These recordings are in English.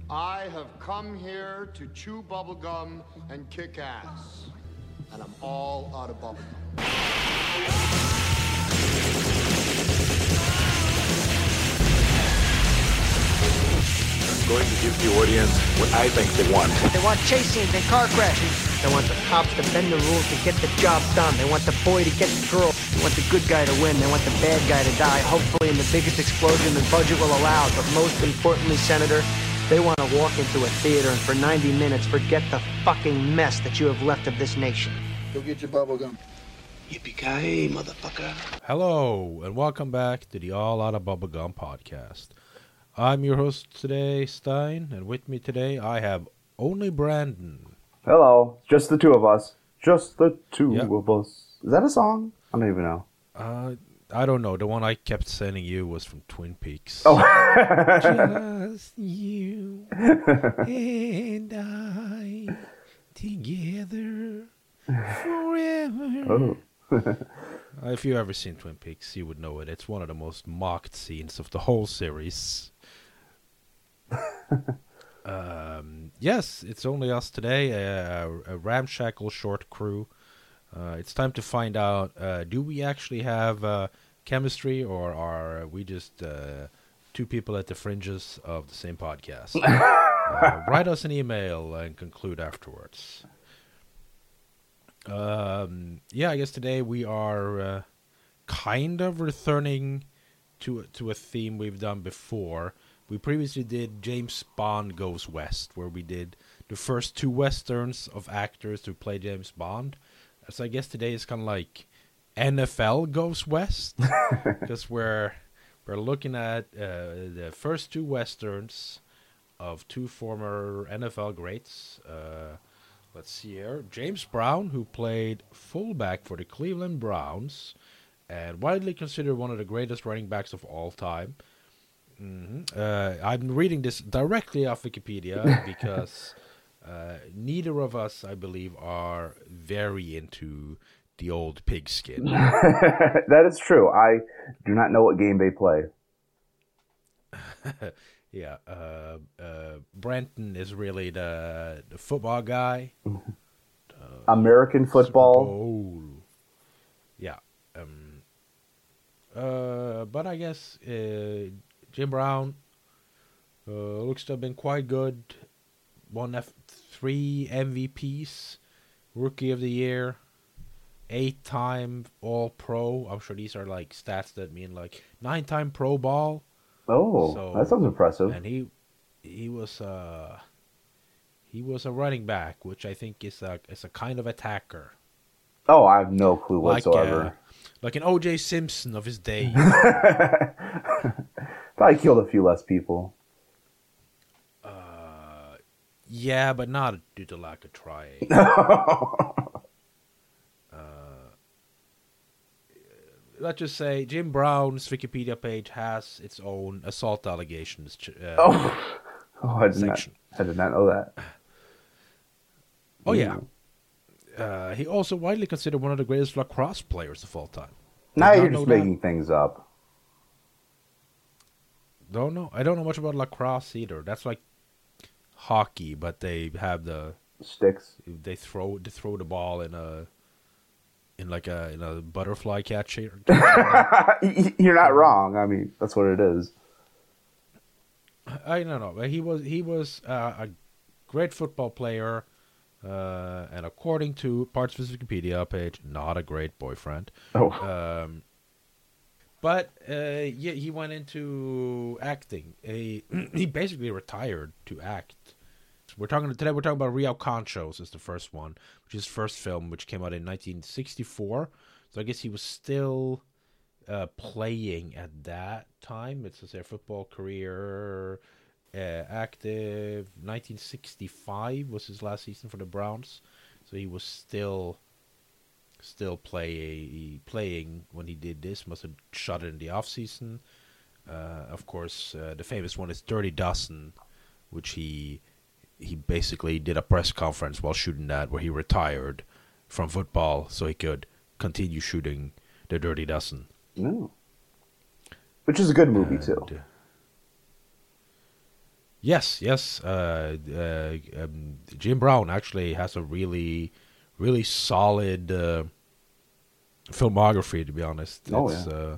I have come here to chew bubblegum and kick ass. And I'm all out of bubblegum. I'm going to give the audience what I think they want. They want chase scenes and car crashes. They want the cops to bend the rules to get the job done. They want the boy to get the girl. They want the good guy to win. They want the bad guy to die, hopefully in the biggest explosion the budget will allow. But most importantly, Senator, they want to walk into a theater and for 90 minutes forget the fucking mess that you have left of this nation. Go get your bubble gum. Yippee-ki-yay, motherfucker. Hello, and welcome back to the All Out of Bubblegum podcast. I'm your host today, Stein, and with me today I have only Brandon. Hello, just the two of us. Just the two Yep. of us. Is that a song? I don't even know. I don't know. The one I kept sending you was from Twin Peaks. Oh. Just you and I together forever. Oh. If you've ever seen Twin Peaks, you would know it. It's one of the most mocked scenes of the whole series. Yes, it's only us today, a ramshackle short crew. It's time to find out, do we actually have chemistry, or are we just two people at the fringes of the same podcast? Write us an email and conclude afterwards. I guess today we are kind of returning to a theme we've done before. We previously did James Bond Goes West, where we did the first two westerns of actors to play James Bond. So I guess today is kind of like NFL Goes West, because we're looking at the first two westerns of two former NFL greats. Let's see here. James Brown, who played fullback for the Cleveland Browns, and widely considered one of the greatest running backs of all time. I'm reading this directly off Wikipedia because neither of us, I believe, are very into the old pigskin. That is true. I do not know what game they play. Yeah, Brenton is really the football guy. American football. Bowl. Yeah. But I guess Jim Brown looks to have been quite good. Won 3 MVPs, Rookie of the Year, 8-time All-Pro. I'm sure these are like stats that mean like 9-time Pro Bowl. Oh, So- that sounds impressive. And he was a running back, which I think is a kind of attacker, Oh, I have no clue whatsoever. like an O.J. Simpson of his day. Probably killed a few less people. Yeah, but not due to lack of trying. Let's just say Jim Brown's Wikipedia page has its own assault allegations I did section. not know that. Oh, yeah. He also widely considered one of the greatest lacrosse players of all time. Now Did not you're know just that. making things up. Don't know. I don't know much about lacrosse either. That's like hockey, but they have Sticks. they throw the ball in a butterfly catcher. You're not wrong. I mean, that's what it is. I don't know. But he was a great football player, and according to parts of his Wikipedia page, not a great boyfriend. Oh. But he went into acting. He basically retired to act. We're talking about Rio Conchos is the first one, which is his first film, which came out in 1964. So I guess he was still playing at that time. It says their football career active. 1965 was his last season for the Browns, so he was still playing when he did this. Must have shot it in the off season. Of course, the famous one is Dirty Dozen, which he basically did a press conference while shooting that, where he retired from football so he could continue shooting the Dirty Dozen. No. Which is a good movie, too. Yes, yes. Jim Brown actually has a really, really solid filmography. To be honest, Oh, it's yeah.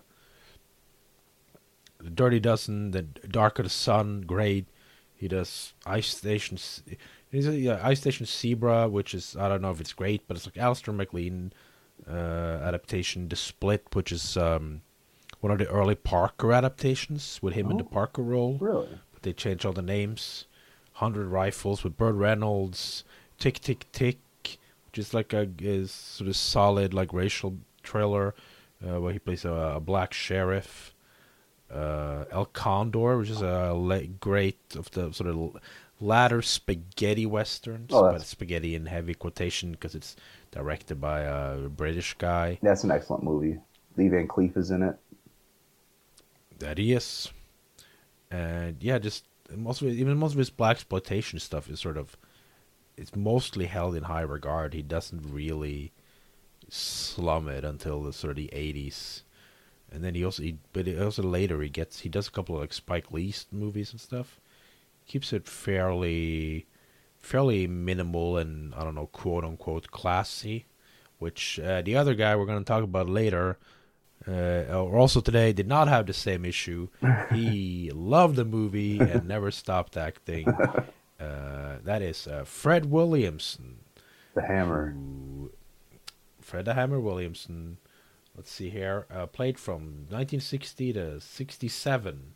The Dirty Dozen, The Dark of the Sun, great. He does Ice Station. Ice Station Zebra, which is, I don't know if it's great, but it's like Alistair MacLean adaptation. The Split, which is one of the early Parker adaptations with him in the Parker role. Really? But they changed all the names. 100 Rifles with Burt Reynolds. Tick Tick Tick, which is like a sort of solid like racial thriller where he plays a black sheriff. El Condor, which is a great of the sort of latter spaghetti westerns, Oh, but spaghetti in heavy quotation because it's directed by a British guy. That's an excellent movie. Lee Van Cleef is in it. That he is, and yeah, just most of his black exploitation stuff is sort of, it's mostly held in high regard. He doesn't really slum it until the sort of the 80s. And then he also later he does a couple of like Spike Lee movies and stuff. Keeps it fairly minimal and, I don't know, quote unquote classy. Which the other guy we're going to talk about later, or also today, did not have the same issue. He loved the movie and never stopped acting. That is Fred Williamson. The Hammer. Fred the Hammer Williamson. Let's see here. Played from 1960 to 67.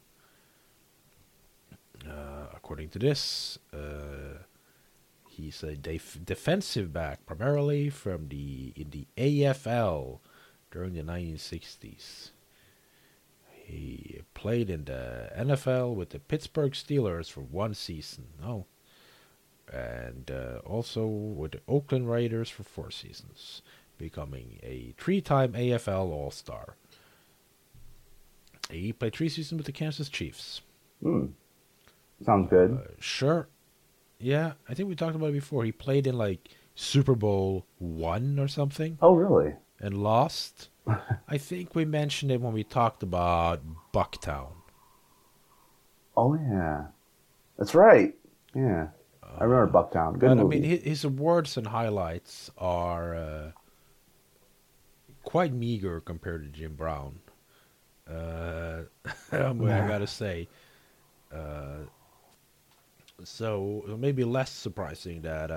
According to this, he's a defensive back, primarily in the AFL during the 1960s. He played in the NFL with the Pittsburgh Steelers for one season. Oh. And also with the Oakland Raiders for 4 seasons, becoming a 3-time AFL All-Star. He played 3 seasons with the Kansas Chiefs. Sounds good. Sure. Yeah, I think we talked about it before. He played in like Super Bowl 1 or something. Oh, really? And lost. I think we mentioned it when we talked about Bucktown. Oh, yeah. That's right. Yeah. I remember Bucktown. Good movie. I mean, his awards and highlights are quite meager compared to Jim Brown. I gotta say. So maybe less surprising that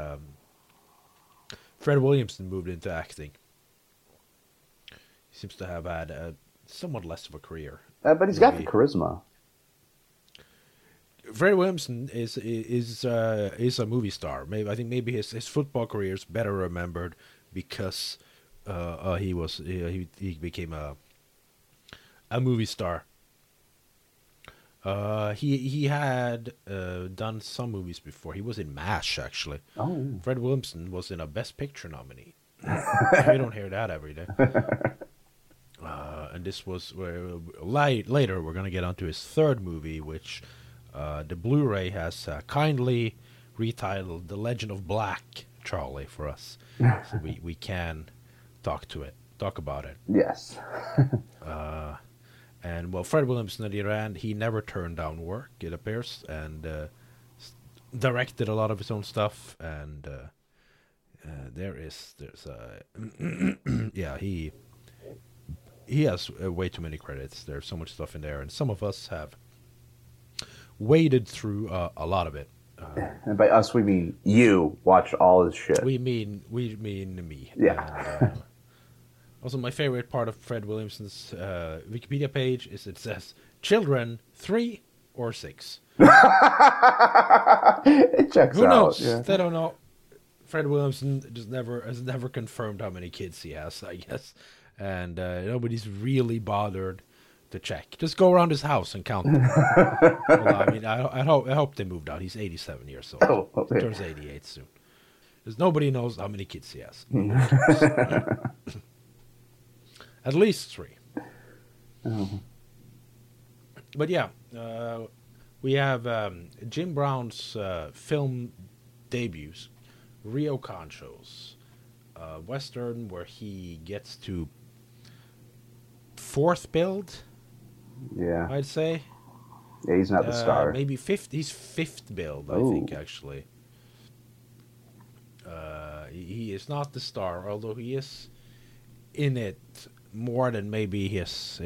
Fred Williamson moved into acting. He seems to have had somewhat less of a career. But he's got the charisma. Fred Williamson is a movie star. I think maybe his football career is better remembered because he became a movie star. He had done some movies before. He was in MASH, actually. Oh. Fred Williamson was in a Best Picture nominee. You don't hear that every day. And this was later. We're going to get onto his third movie, which the Blu-ray has kindly retitled "The Legend of Black Charlie" for us, so we can talk about it. Yes. And well, Fred Williamson, on the other hand, he never turned down work, it appears, and directed a lot of his own stuff. And he has way too many credits. There's so much stuff in there, and some of us have waded through a lot of it. And by us, we mean you watched all his shit. We mean me. Yeah. And, also, my favorite part of Fred Williamson's Wikipedia page is it says children 3 or 6. It checks Who out. knows? Yeah. They don't know. Fred Williamson has never confirmed how many kids he has, I guess, and nobody's really bothered to check. Just go around his house and count them. Well, I mean, I hope they moved out. He's 87 years old. Oh, okay. He turns 88 soon. Because nobody knows how many kids he has. At least 3. Oh. But yeah, we have Jim Brown's film debuts, Rio Conchos, Western where he gets to 4th build, Yeah. I'd say. Yeah, he's not the star. Maybe fifth. He's fifth billed, I Ooh. think, actually. He is not the star, although he is in it more than maybe his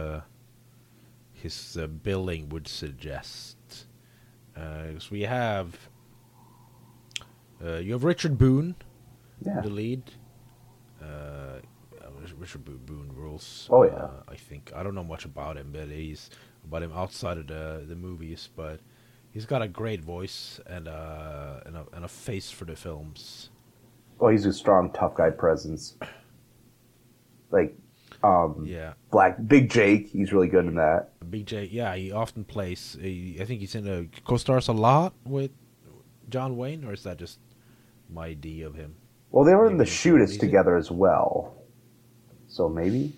billing would suggest. Because we have you have Richard Boone, Yeah. the lead. Richard Boone rules. Oh, yeah. I think I don't know much about him, but he's about him outside of the movies. But he's got a great voice and a face for the films. Oh, he's a strong, tough guy presence. Like, Yeah, Big Jake, he's really good in that. Big J. Yeah, he often plays. I think he's in co-stars a lot with John Wayne, or is that just my idea of him? Well, they were in the Maybe Shootist he's- together as well. So maybe?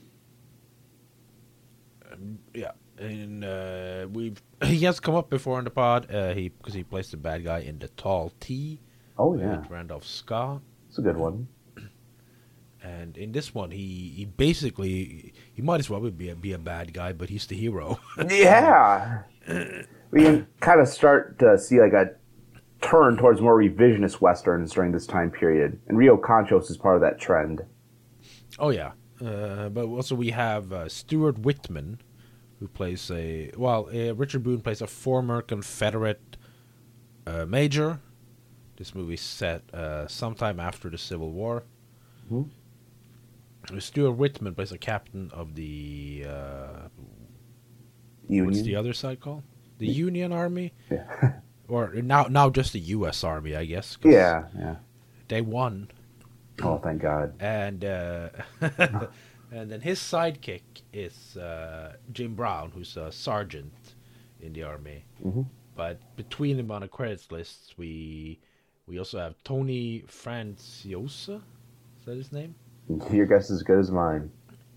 Yeah, and he has come up before in the pod. Because he plays the bad guy in The Tall T. Oh, yeah. With Randolph Scott. It's a good one. And in this one, he basically he might as well be a bad guy, but he's the hero. Yeah. We can kind of start to see like a turn towards more revisionist westerns during this time period, and Rio Conchos is part of that trend. Oh yeah, but also we have Stuart Whitman, who plays Richard Boone plays a former Confederate major. This movie's set sometime after the Civil War. Mm-hmm. Stuart Whitman plays a captain of the Union. what's the other side called? The Union Army, Yeah. or now just the U.S. Army, I guess. 'Cause Yeah. they won. Oh, thank God. And and then his sidekick is Jim Brown, who's a sergeant in the army. Mm-hmm. But between them on the credits list, we also have Tony Franciosa. Is that his name? Your guess is as good as mine.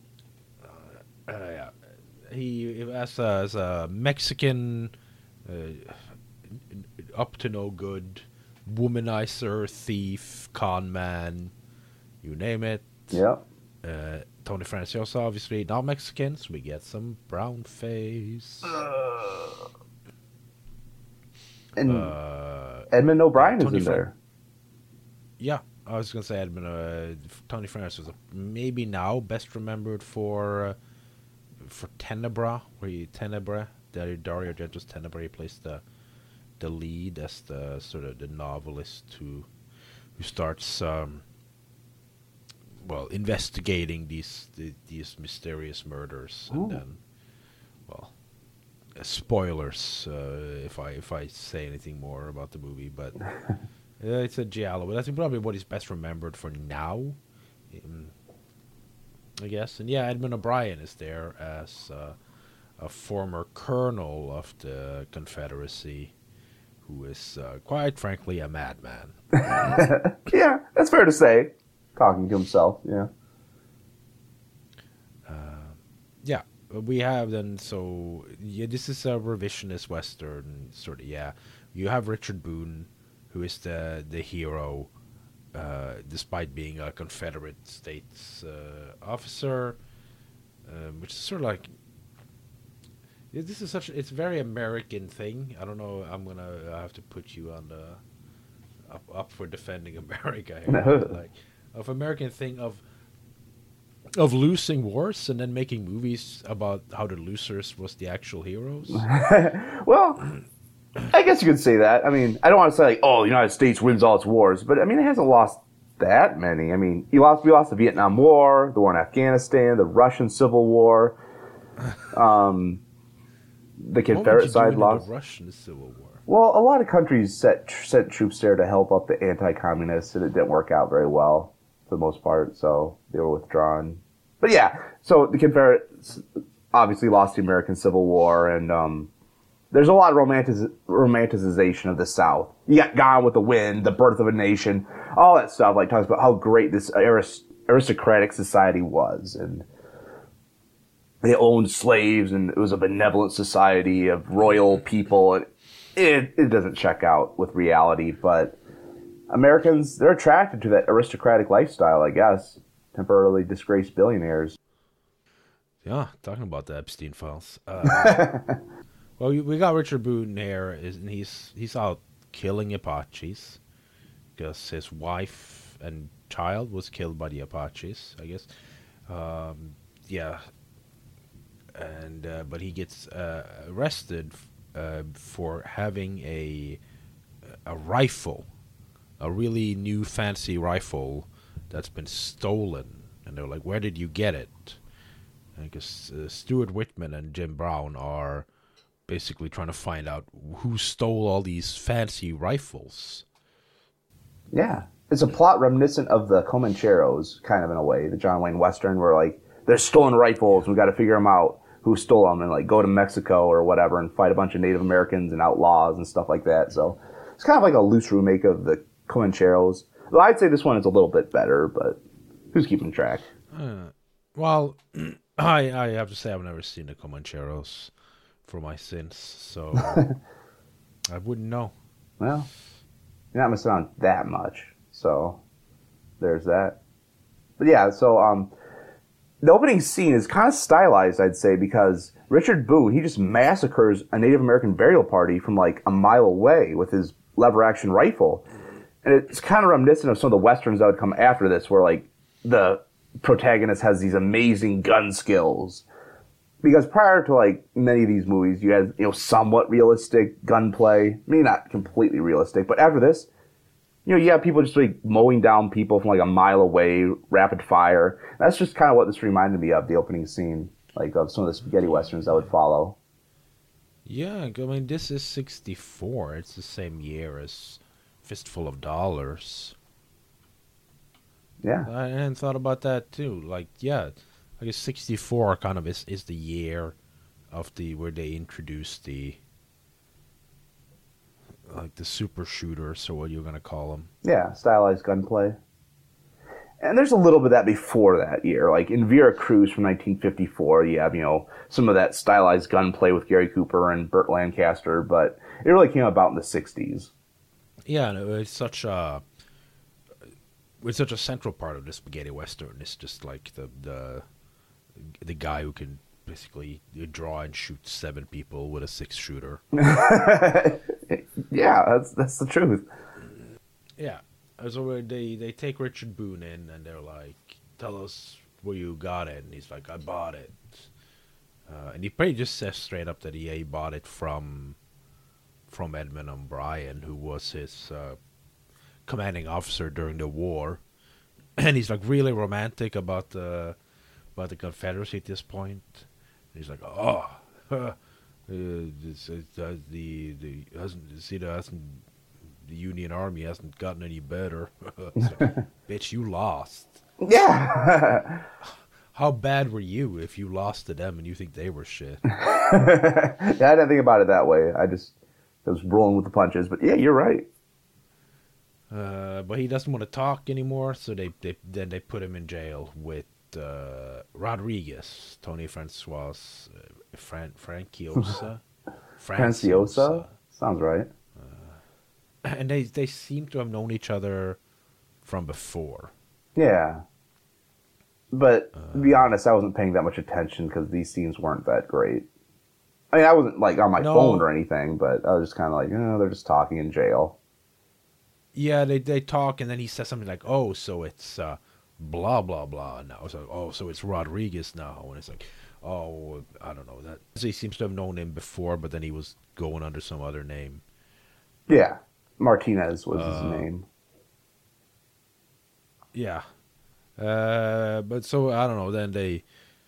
Yeah. He as a Mexican, up to no good, womanizer, thief, con man, you name it. Yep. Tony Franciosa, obviously not Mexican, so we get some brown face. And Edmund O'Brien is Tony in there. Yeah, I was gonna say Edmund. Tony Franciosa, maybe now best remembered for Tenebra, Dario Argento's Tenebra. He plays the lead as the sort of the novelist who starts investigating these mysterious murders. Ooh. And then spoilers if I say anything more about the movie, but it's a giallo. But that's probably what he's best remembered for now, I guess. And yeah, Edmund O'Brien is there as a former colonel of the Confederacy, who is quite frankly a madman. Yeah, that's fair to say. Talking to himself, yeah. Yeah, we have then. So yeah, this is a revisionist western sort of. Yeah, you have Richard Boone, who is the hero, despite being a Confederate States officer, which is sort of like. This is it's a very American thing. I don't know. I have to put you on the up for defending America here. Like of American thing of losing wars and then making movies about how the losers was the actual heroes. Well, I guess you could say that. I mean, I don't want to say like, oh, the United States wins all its wars, but I mean, it hasn't lost that many. I mean, we lost the Vietnam War, the war in Afghanistan, the Russian Civil War. The Confederate side lost. The Russian Civil War. Well, a lot of countries sent troops there to help up the anti-communists, and it didn't work out very well for the most part, so they were withdrawn. But yeah, so the Confederates obviously lost the American Civil War, and there's a lot of romanticization of the South. You got Gone with the Wind, The Birth of a Nation, all that stuff, like talks about how great this aristocratic society was, and they owned slaves, and it was a benevolent society of royal people, and it doesn't check out with reality, but Americans, they're attracted to that aristocratic lifestyle, I guess. Temporarily disgraced billionaires. Yeah, talking about the Epstein files. Well, Well, we got Richard Boone here, and he's out killing Apaches because his wife and child was killed by the Apaches, I guess. Yeah, and but he gets arrested for having a rifle, a really new fancy rifle that's been stolen, and they're like, "Where did you get it?" Because Stuart Whitman and Jim Brown are basically trying to find out who stole all these fancy rifles. Yeah. It's a plot reminiscent of the Comancheros, kind of in a way, the John Wayne Western, where, like, there's stolen rifles, we got to figure them out, who stole them, and, like, go to Mexico or whatever and fight a bunch of Native Americans and outlaws and stuff like that. So it's kind of like a loose remake of the Comancheros. Well, I'd say this one is a little bit better, but who's keeping track? Well, I have to say I've never seen the Comancheros for my sins, so I wouldn't know. Well, you're not missing out on that much, so there's that. But yeah, so the opening scene is kind of stylized, I'd say, because Richard Boone, he just massacres a Native American burial party from like a mile away with his lever-action rifle. And it's kind of reminiscent of some of the westerns that would come after this, where like the protagonist has these amazing gun skills. Because prior to like many of these movies, you had, you know, somewhat realistic gunplay. Maybe not completely realistic, but after this, you know, you have people just like mowing down people from like a mile away, rapid fire. That's just kind of what this reminded me of, the opening scene, like of some of the spaghetti westerns that would follow. Yeah, I mean, this is 64. It's the same year as Fistful of Dollars. Yeah. I hadn't thought about that too. Like, yeah, I guess 64 kind of is the year of where they introduced the super shooters, or what you're gonna call them. Yeah, stylized gunplay. And there's a little bit of that before that year. Like in Vera Cruz from 1954, you have, you know, some of that stylized gunplay with Gary Cooper and Burt Lancaster, but it really came about in the 60s. Yeah, and it's such a central part of the spaghetti western. It's just like the guy who can basically draw and shoot 7 people with a 6-shooter. Yeah, that's the truth. Yeah. So they take Richard Boone in, and they're like, "Tell us where you got it." And he's like, "I bought it." And he pretty just says straight up that he bought it from Edmund O'Brien, who was his commanding officer during the war. And he's like really romantic about the Confederacy at this point. And he's like, "Oh, the Union Army hasn't gotten any better." Like, bitch, you lost. Yeah. How bad were you if you lost to them and you think they were shit? Yeah, I didn't think about it that way. I was rolling with the punches. But yeah, you're right. But he doesn't want to talk anymore, so they put him in jail with Rodriguez, Tony Francois, Franciosa. Franciosa? Sounds right. And they seem to have known each other from before. Yeah. But to be honest, I wasn't paying that much attention because these scenes weren't that great. I mean, I wasn't like on my phone or anything, but I was just kind of like, they're just talking in jail. Yeah, they talk, and then he says something like, "Oh, so it's blah blah blah now." So, "Oh, so it's Rodriguez now," and it's like, "Oh, I don't know that." So he seems to have known him before, but then he was going under some other name. Yeah, Martinez was his name. Yeah, but so I don't know. Then they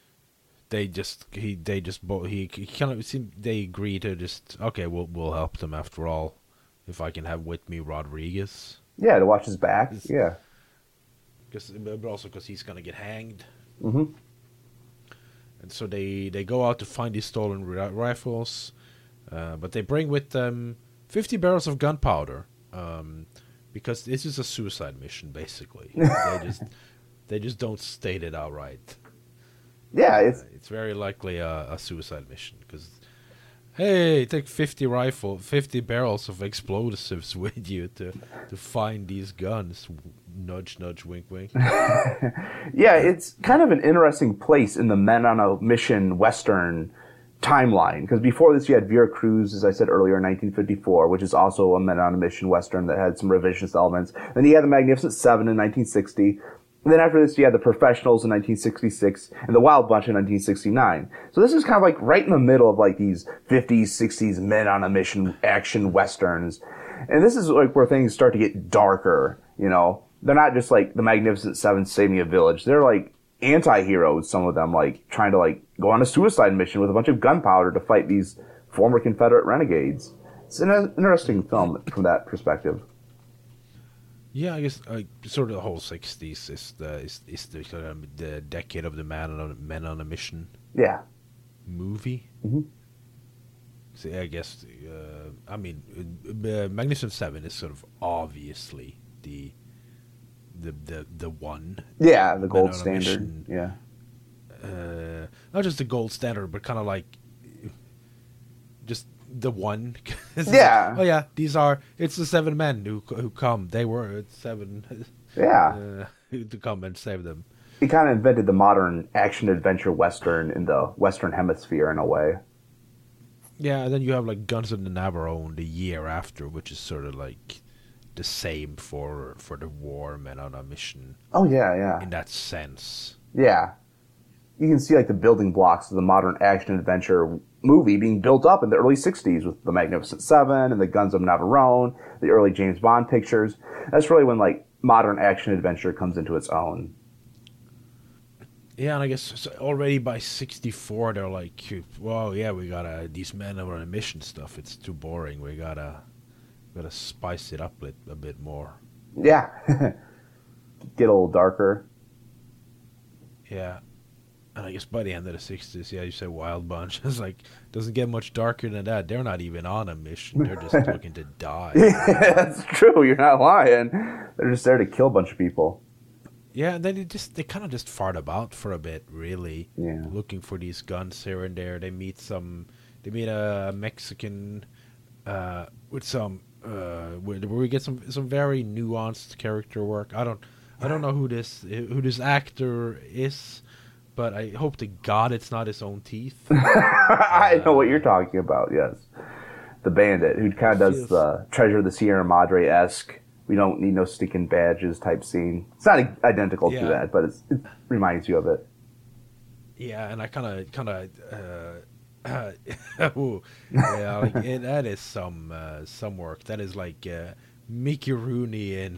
agree to just, okay, we'll help them after all. If I can have with me Rodriguez. Yeah, to watch his back. Yeah. But also because he's going to get hanged. Mm-hmm. And so they go out to find these stolen rifles. But they bring with them 50 barrels of gunpowder. Because this is a suicide mission, basically. They just don't state it outright. Yeah, it's very likely a suicide mission. Because, hey, take 50 barrels of explosives with you to find these guns. Nudge, nudge, wink, wink. Yeah, it's kind of an interesting place in the Men on a Mission Western timeline, because before this you had Vera Cruz, as I said earlier, in 1954, which is also a Men on a Mission Western that had some revisionist elements. Then you had The Magnificent Seven in 1960. And then after this, you had The Professionals in 1966 and The Wild Bunch in 1969. So this is kind of like right in the middle of like these 50s, 60s men on a mission action westerns. And this is like where things start to get darker, you know. They're not just like The Magnificent Seven saving a village. They're like anti-heroes, some of them, like trying to like go on a suicide mission with a bunch of gunpowder to fight these former Confederate renegades. It's an interesting film from that perspective. Yeah, I guess sort of the whole '60s is the decade of the men on a mission. Yeah. Movie. Mm-hmm. So I guess Magnificent Seven is sort of obviously the one. Yeah, the gold Men on a standard. Mission. Yeah. Not just the gold standard, but kind of like just the one. Yeah. Like, oh yeah, it's the 7 men who come. They were 7. Yeah. To come and save them. He kind of invented the modern action adventure western in the Western Hemisphere in a way. Yeah, and then you have like Guns of the Navarone the year after, which is sort of like the same for the war Men on a Mission. Oh yeah. In that sense. Yeah. You can see like the building blocks of the modern action adventure movie being built up in the early 60s with The Magnificent Seven and the Guns of Navarone, the early James Bond pictures. That's really when like modern action adventure comes into its own. Yeah, and I guess already by 64 they're like, well, yeah, we gotta, these men on a mission stuff, it's too boring. We gotta spice it up a bit more. Yeah. Get a little darker. Yeah. And I guess by the end of the 60s, yeah, you say Wild Bunch. It's like, doesn't get much darker than that. They're not even on a mission. They're just looking to die. Yeah, that's true. You're not lying. They're just there to kill a bunch of people. Yeah, and then they kind of just fart about for a bit, really. Yeah. Looking for these guns here and there. They meet a Mexican with some where we get some very nuanced character work. I don't know who this actor is, but I hope to God it's not his own teeth. I know what you're talking about. Yes, the bandit who kind of does the Treasure of the Sierra Madre-esque. We don't need no sticking badges type scene. It's not identical to that, but it reminds you of it. Yeah, and I kind of yeah, like that is some work. That is like Mickey Rooney in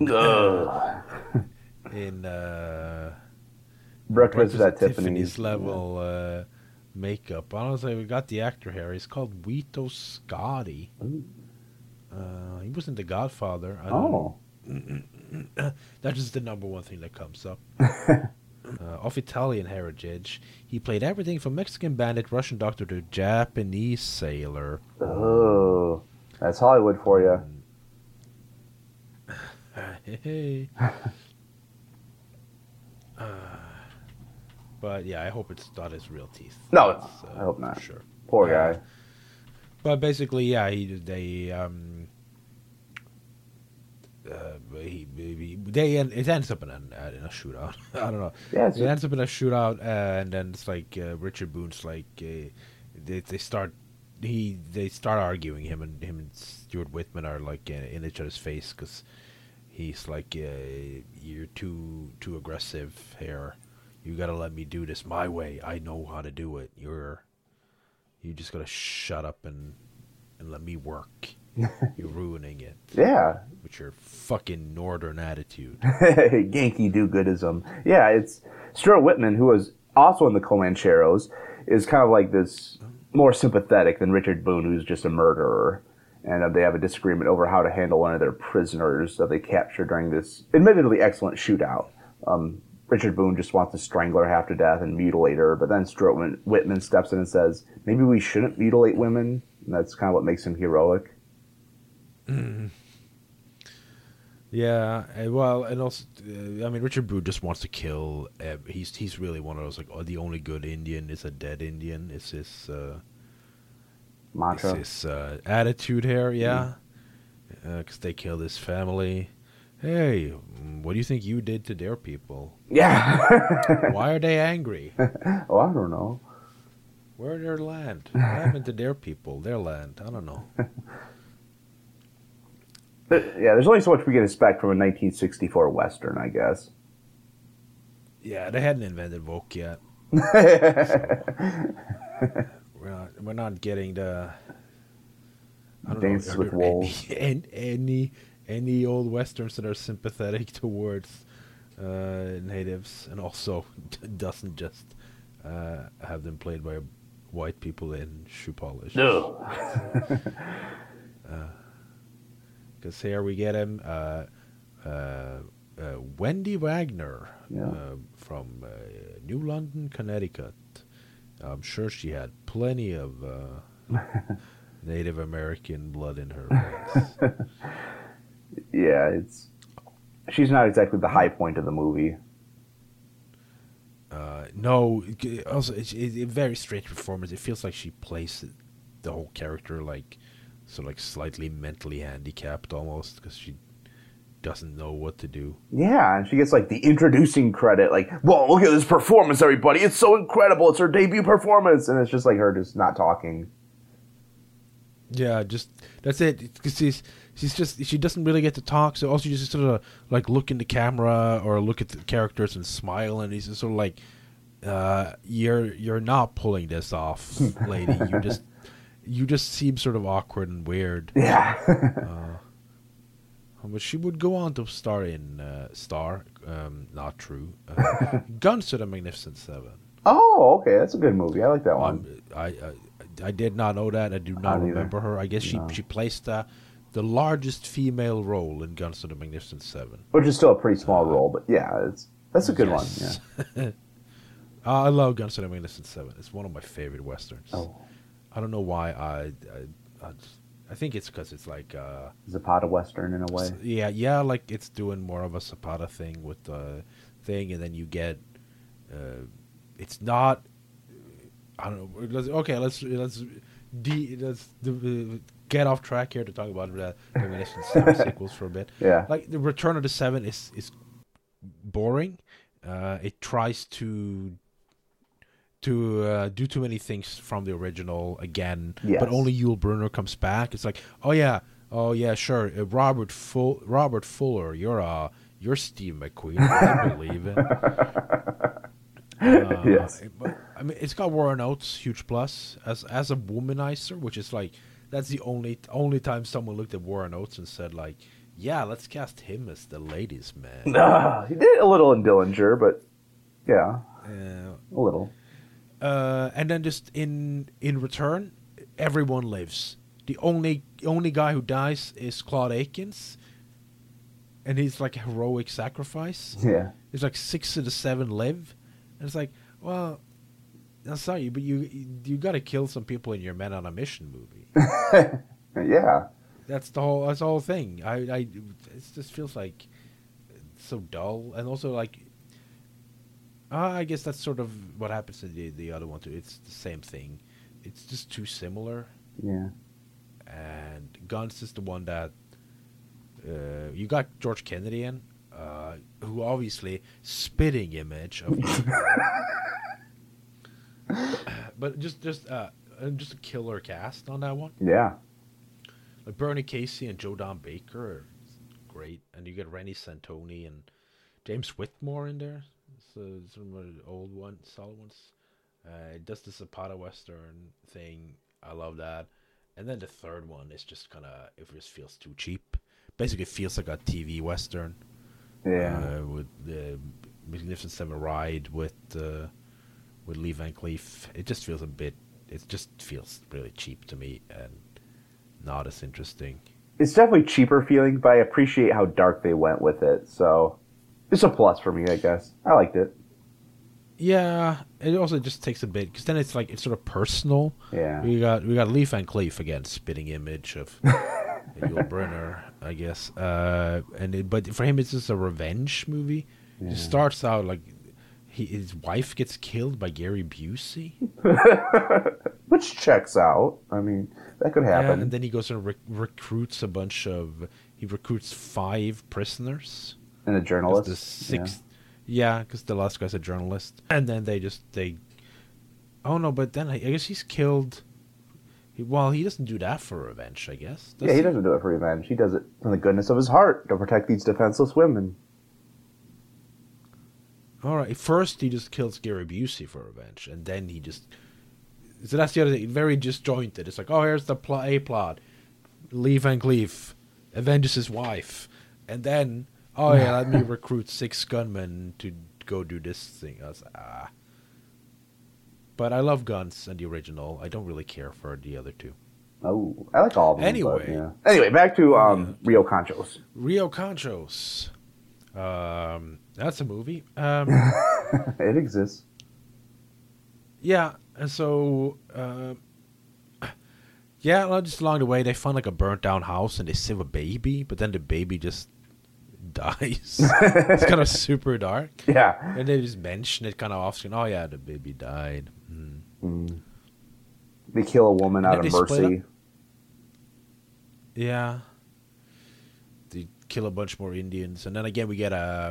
Breakfast at Tiffany's level makeup. Honestly, we got the actor here. He's called Vito Scotti. He was in The Godfather. That is the number one thing that comes up. Of Italian heritage, he played everything from Mexican bandit, Russian doctor to Japanese sailor. Oh, that's Hollywood for you. Hey. But yeah, I hope it's not his real teeth. No, I hope not. Sure. Poor guy. But basically, yeah, it ends up in a shootout. I don't know. Yeah, it ends up in a shootout, and then it's like Richard Boone's like they start arguing. Him and Stuart Whitman are like in each other's face because he's like, you're too aggressive here. You gotta let me do this my way. I know how to do it. You just gotta shut up and let me work. You're ruining it. Yeah. With your fucking northern attitude. Yankee do-goodism. Yeah, it's Stuart Whitman, who was also in the Comancheros, is kind of like this more sympathetic than Richard Boone, who's just a murderer. And they have a disagreement over how to handle one of their prisoners that they captured during this admittedly excellent shootout. Richard Boone just wants to strangle her half to death and mutilate her, but then Stuart Whitman steps in and says, maybe we shouldn't mutilate women. And that's kind of what makes him heroic. Mm. Yeah, well, and also, I mean, Richard Boone just wants to kill. He's really one of those like, the only good Indian is a dead Indian. It's his mantra. It's his attitude here, yeah. Because they killed his family. Hey, what do you think you did to their people? Yeah. Why are they angry? Oh, I don't know. Where their land? What happened to their people? Their land? I don't know. Yeah, there's only so much we can expect from a 1964 Western, I guess. Yeah, they hadn't invented Vogue yet. We're not getting the Dances with Wolves. Any old westerns that are sympathetic towards natives, and also doesn't just have them played by white people in shoe polish. No. Because here we get him, Wendy Wagner, Yeah. from New London, Connecticut. I'm sure she had plenty of Native American blood in her veins. Yeah, she's not exactly the high point of the movie. No, also it's a very strange performance. It feels like she plays the whole character like slightly mentally handicapped almost, because she doesn't know what to do. Yeah, and she gets like the introducing credit, like, "Whoa, look at this performance, everybody! It's so incredible! It's her debut performance," and it's just like her just not talking. Yeah, just that's it. Because she doesn't really get to talk, so also you just sort of like look in the camera or look at the characters and smile, and he's just sort of like, "You're not pulling this off, lady. You just seem sort of awkward and weird." Yeah. But she would go on to star in not true, Guns to the Magnificent Seven. Oh, okay, that's a good movie. I like that one. I did not know that. I do not remember her. I guess she plays the largest female role in Guns to the Magnificent Seven, Which is still a pretty small role, but yeah, that's a good one. Yeah. I love Guns to the Magnificent Seven. It's one of my favorite westerns. Oh. I don't know why. I think it's because it's like Zapata Western in a way. Yeah, like it's doing more of a Zapata thing with the thing, and then you get it's not. I don't know. Let's get off track here to talk about the Magnificent Seven sequels for a bit. Yeah. Like the Return of the Seven is boring. It tries to do too many things from the original again, Yes. but only Yul Brynner comes back. It's like, oh yeah, sure, Robert Fuller, you're Steve McQueen. I believe it. Yes. But, I mean, it's got Warren Oates, huge plus as a womanizer, which is like that's the only time someone looked at Warren Oates and said like, yeah, let's cast him as the ladies' man. He did a little in Dillinger, but yeah, a little. And then just in return, everyone lives. The only guy who dies is Claude Akins, and he's like a heroic sacrifice. Yeah. It's like 6 of the 7 live, and it's like, well, I'm sorry, but you got to kill some people in your Men on a Mission movie. Yeah. That's the whole thing. It just feels like it's so dull, and also like. I guess that's sort of what happens to the other one too. It's the same thing. It's just too similar. Yeah. And Guns is the one that you got George Kennedy in, who obviously spitting image of. But just a killer cast on that one. Yeah. Like Bernie Casey and Joe Don Baker are great, and you get Rennie Santoni and James Whitmore in there. So some of the old solid ones. It does the Zapata Western thing. I love that. And then the third one is just it just feels too cheap. Basically, it feels like a TV Western. Yeah. With the Magnificent Seven ride with Lee Van Cleef. It just feels really cheap to me and not as interesting. It's definitely cheaper feeling, but I appreciate how dark they went with it. So it's a plus for me, I guess. I liked it. Yeah, it also just takes a bit because then it's like it's sort of personal. Yeah. We got Lee Van Cleef again, spitting image of Yul Brynner, I guess. But for him, it's just a revenge movie. Yeah. It starts out like his wife gets killed by Gary Busey, which checks out. I mean, that could happen. and then he goes and recruits he recruits 5 prisoners. And a journalist. The 6th. Yeah, because the last guy's a journalist. And then they Oh no, but then I guess he's killed. Well, he doesn't do that for revenge, I guess. Yeah, he doesn't do it for revenge. He does it from the goodness of his heart to protect these defenseless women. All right. First, he just kills Gary Busey for revenge, and then he just. So that's the other thing. Very disjointed. It's like, oh, here's the plot. Lee Van Cleef avenges his wife, and then, oh yeah, let me recruit 6 gunmen to go do this thing. I was like, ah. But I love Guns and the original. I don't really care for the other two. Oh, I like all of them. Anyway. But, yeah. Anyway, back to Rio Conchos. Rio Conchos. That's a movie. It exists. Yeah, and so, just along the way, they find like a burnt down house and they save a baby, but then the baby just dies. It's kind of super dark. Yeah. And they just mention it kind of off screen. Oh, yeah, the baby died. They kill a woman out of mercy. Yeah. They kill a bunch more Indians. And then again, we get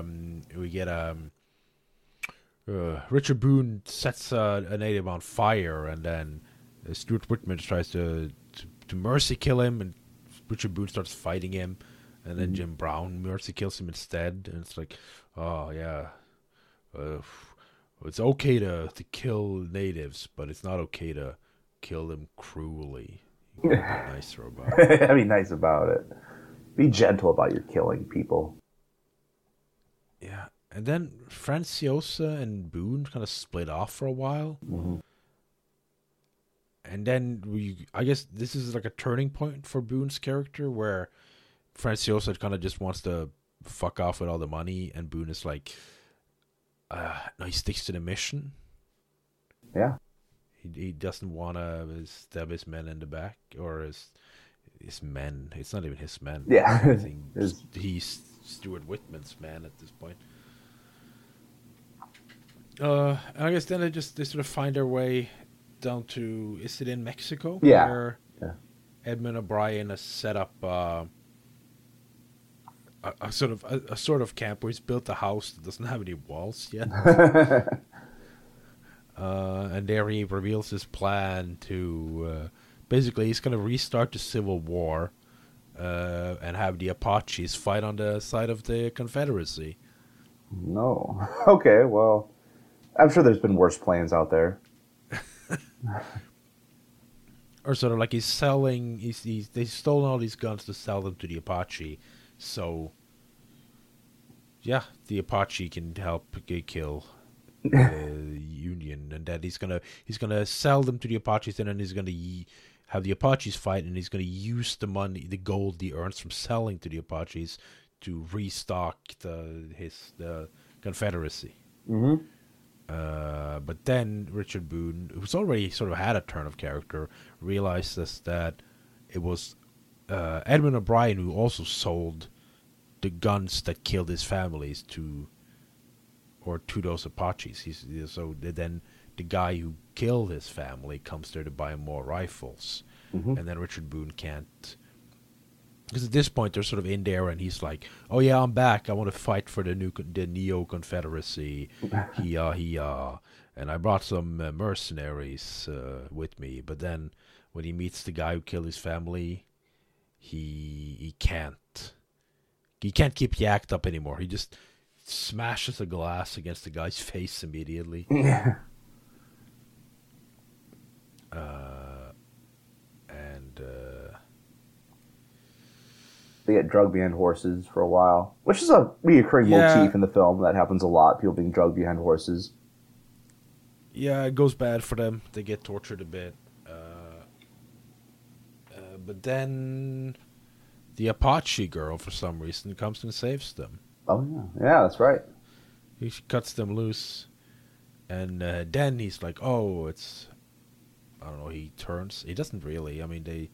Richard Boone sets a native on fire, and then Stuart Whitman tries to mercy kill him, and Richard Boone starts fighting him, and then Jim Brown mercy kills him instead, and it's like, oh yeah, it's okay to kill natives, but it's not okay to kill them cruelly. You gotta be nicer about it. Be nice about it. Be gentle about your killing people. Yeah. And then Franciosa and Boone kind of split off for a while. Mm-hmm. And then I guess this is like a turning point for Boone's character, where Franciosa kind of just wants to fuck off with all the money, and Boone is like, no, he sticks to the mission. Yeah. He doesn't want to stab his men in the back, or his men. It's not even his men. Yeah. I think he's Stuart Whitman's man at this point. I guess then they sort of find their way down to, is it in Mexico? Yeah. Where Edmund O'Brien has set up a sort of camp where he's built a house that doesn't have any walls yet. And there he reveals his plan to basically he's going to restart the Civil War and have the Apaches fight on the side of the Confederacy. No. Okay, well, I'm sure there's been worse plans out there. Or sort of like he's selling, they've stolen all these guns to sell them to the Apache. So, yeah, the Apache can help kill the Union, and that he's gonna sell them to the Apaches, and then he's gonna have the Apaches fight, and he's gonna use the money, the gold he earns from selling to the Apaches, to restock the Confederacy. Mm-hmm. But then Richard Boone, who's already sort of had a turn of character, realizes that it was Edmund O'Brien who also sold the guns that killed his families to those Apaches. So then the guy who killed his family comes there to buy more rifles. Mm-hmm. And then Richard Boone can't... Because at this point, they're sort of in there, and he's like, "Oh yeah, I'm back. I want to fight for the Neo Confederacy." And I brought some mercenaries with me. But then, when he meets the guy who killed his family, he can't keep yacked up anymore. He just smashes a glass against the guy's face immediately. Yeah. They get drugged behind horses for a while, which is a reoccurring motif in the film. That happens a lot, people being drugged behind horses. Yeah, it goes bad for them. They get tortured a bit. But then the Apache girl, for some reason, comes and saves them. Oh, yeah. Yeah, that's right. He cuts them loose. And then he's like, oh, it's... I don't know, he turns. He doesn't really. I mean, they...